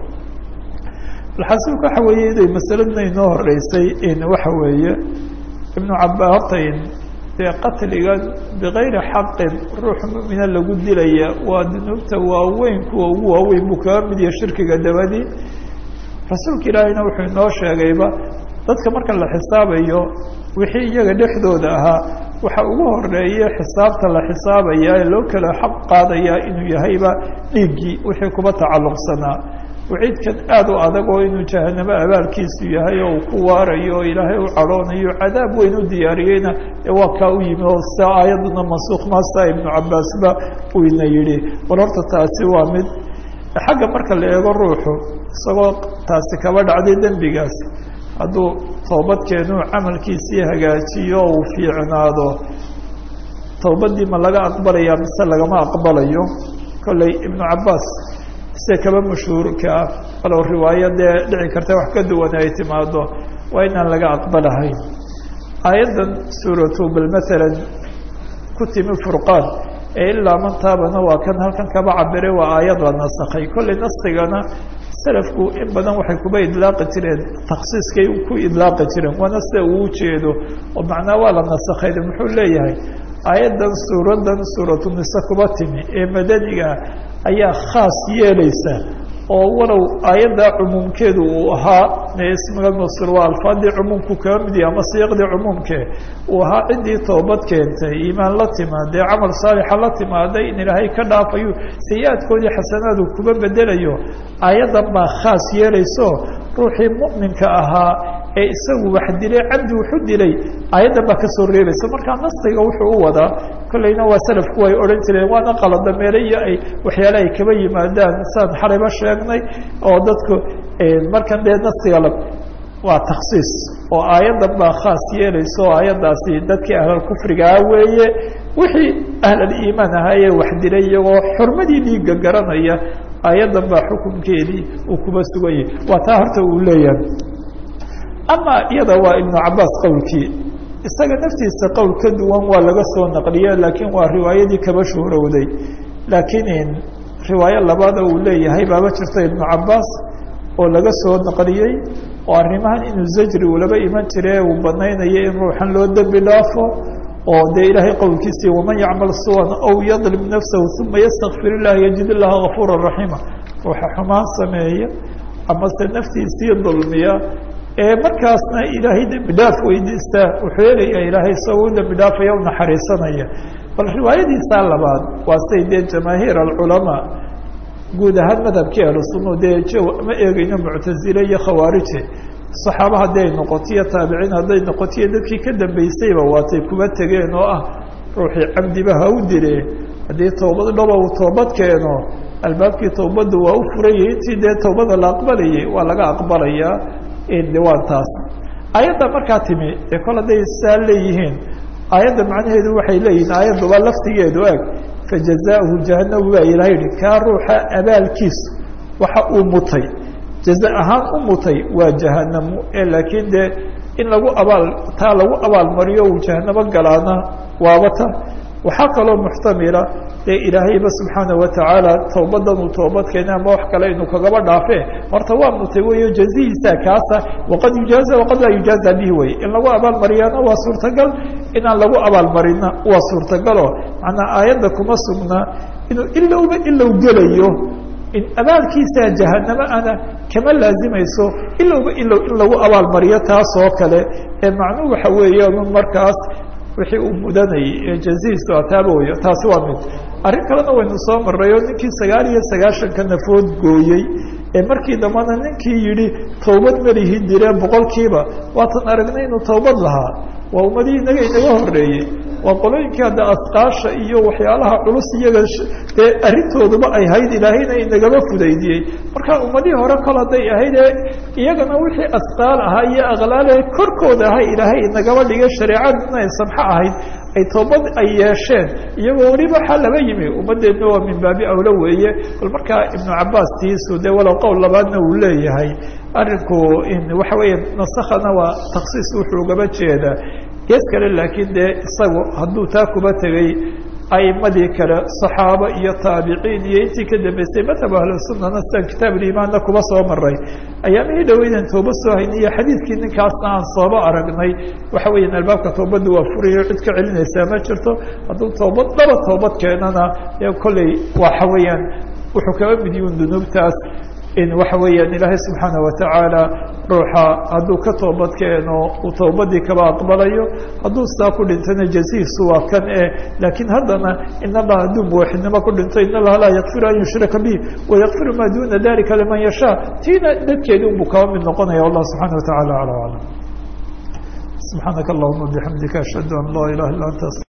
alxasilka waxa weeye iday masaladna inoo horeysay waxa weeye ibnu cabaa horta dee qatliga bigayri xaqin ruux mu'mina lagu dilaya waa dunuubta waaweyn kuwa ugu waaweyn buu kaga mid yahay shirkiga dabadii rasuulka ilaahayna wuxuu inoo sheegayba dadka marka la xisaabayo wixii iyaga dhexdooda ahaa waxa ugu horeeye xisaabta la xisaabaya ee loo kala xaq qaadaya inuu yahayba dhiiggii wixii kuba tacalluqsanaa waciidkan aad u adag oo inuu jahanamo abaalkiisu yahay oo uu ku waarayo oo ilaahay u cadhoonayo cadaab weyn u diyaariyeyna waa kaa u yimi oo sia aayaduna mansuuq maasta ibnu cabaasba uu ina yidhi bal horta taasi waa mid xagga marka la eego ruuxu isagoo taasi kaba dhacday dembigaas hadduu toobadkeenu camalkiisii hagaajiyo o uu fiicnaado towbadii ma laga aqbalaya mise lagama aqbalayo kolley ibnu cabaas se kaba mashhuurka ah walow riwaayo dee dhici karta wax ka duwan ay timaado waa inaan laga aqbalahayn aayaddan suuratu bal maalan ku timi furqaan ee ilaa man taabana waa kan halkan kaba cabire waa aayad la nasakhay kolley naskigana salafku in badan waxay kuba idlaaqi jireen taksiiskay ku idlaaqi jireen waana sida uu ujeedo oo macnaa waa la nasakhay muxuu leeyahay aayaddan suuraddan suuratu nise kuba timi ee madaniga ayaa khaas yeelaysa oo walow aayaddaa cumuumkeedu uu ahaa ismiga masr waa alfaadii cumuumku kaga mid yahay ama siiqdii cumuumkee uu ahaa ciddii toobad keentay iimaan la timaadee camal saalixa la timaaday in ilaahay ka dhaafayo sayi-aadkoodii xasanaadu kuba bedelayo aayaddan baa khaas yeelayso ruuxii mu'minka ahaa ee isagu wax dilay cabdi wuxu dilay aayaddan baa kasoo reebaysa markaa nastiga wuxuu u wadaa kolleyna waa salafku way odhan jireen waana qalada meele iyo ay waxyaale ay kaba yimaadaan saan xalayba sheegnay oo dadku markan dee nastiga waa taksiis oo aayaddan baa khaas yeelaysa oo aayaddaasi dadkii ahlalkufrigaa weeye wixii ahlaliimaan ahaayee wax dilay iyagoo xurmadii dhiigga garanaya aayaddan baa xukunkeedii uu kuba sugan yahay waa taa horta uu leeyahay ama iyada waa ibnu cabaas qowlkii isaga naftiisa qowl ka duwan waa laga soo naqliye laakiin waa riwaayadii kaba shuhrowday laakiin riwaayo labaada uu leeyahay baaba jirta ibnu cabaas oo laga soo naqliyey oo arrimahan inuu zajri ulaba iman jire uu banaynayo in ruuxan loo dembi dhaafo oo dee ilaahay qowlkiisii waman yacmal suwan aw yadlim nafsahu uma yastakfir illah yajid illaha gafuura raxiima ruuxa xumaan sameeya amase naftiisii dulmiya ee markaasna ilaahay dembi dhaaf weydiistaa wuxuu helayaa ilaahay isagoo u dembi dhaafaya u naxariisanaya bal riwaayadiisaa labaad waa say dee jamaahiir alculamaa guud ahaan madhabkii ahlusunna dee ma eegeyno muctazile iyo khawaarije saxaaba hadday noqotiyo taabiciin hadday noqotiyo dadkii ka dambeysayba waatay kuba tegeen oo ah ruuxii camdiba ha u dile haddii towbad dhaba uu toobad keeno albaabkii towbadda waa u furayay intii dee towbada la aqbalayay waa laga aqbalayaa waan taas aayadda markaa timi ee kol hadday saa leeyihiin aayadda macnaheedu waxay leeyihiin aayadduba laftigeedu eg fajazaahu jahanamu baa ilahay yihi kaa ruuxa abaalkiisu waxa uu mutay jaza ahaan u mutay waa jahanamu laakiin dee in lagu taa lagu abaalmariyo uu jahanamo galaana waabata waxaa kaloo muxtamila dee ilaahayba subxaana watacaala towbadan uu toobad keena ama wax kale inuu kagaba dhaafe horta waa mutay weyo jazihiisa kaasa waqad yujaaza waqad laa yujaaza bihi wey in lagu abaalmariyana waa suurtagal inaan lagu abaalmarina waa suurtagalo macnaa aayadda kuma sugnaa inuu ilowba ilow gelayo in abaalkiisa jahanamo ana kama laazimayso ilowba ilow in lagu abaalmariyo taas oo kale ee macnuhu waxa weeye markaas wixii uu mudanayay ee jazihiisu ataaba weyo taasi waa mid arrin kalena waynu soo maray oo ninkii 99 nafood gooyey ee markii dambana ninkii yidhi towbad malihi direen 100kiiba waatan aragnay inuu towbad lahaa waa ummadii inaga horeeyey waa qolooyinkii hadda asqaasha iyo waxyaalaha culus iyaga dee arrintooduba ay hayd ilaahayna inagaba fudaydiyey marka ummadihii hore kol hadday ahayd iyagana wixii asqaal ahaa iyo aqlaale korkooda ahay ilaahay inagaba dhigay shareecaduna ay samxo ahayd ay toobad ay yeesheen iyagoo weliba waxaa laba yimi ummaddeedna waa min baabi awlo weeye bal markaa ibnu cabaas tiisu dee walow qowl labaadna uu leeyahay arrinku waxa weeye nasakhana waa taksiis wuxuu gaba jeedaa gees kale laakiin dee isagu hadduu taa kuba tegey aimadii kale صaxaabo iyo taabiciin iyo intii ka dambeysay madhab ahlusunana sidaan kitaab ulimaanna kuba soo maray ayaamihii dhaweydan tooba soo haynay iyo xadiidkii ninkaasna aan sooba aragnay waxa weeyaan albaabka toobadda waa furayo cid ka celinaysaa ma jirto hadduu toobad dhaba toobad keenana ee kolley waxa weeyaan wuxuu kaba mid yihin dunuubtaas in waxa weeyaan ilaahay subxaana watacaala ruuxa hadduu ka toobad keeno uu toobadii kaba aqbalayo hadduu saa ku dhintana jazihiisu waa kan laakiin haddana in allah hadduu muwaxidnimo ku dhinto in allaha laa yakfiru an yushraka bih wayakfiru maa duna dalika liman yashaa tiina dadkeedi unbuu kaba mid noqonaya wallah subxana watacaala acla aclam subxaanaka allahuma bixamdika ashhadu an laa ilaha illa anta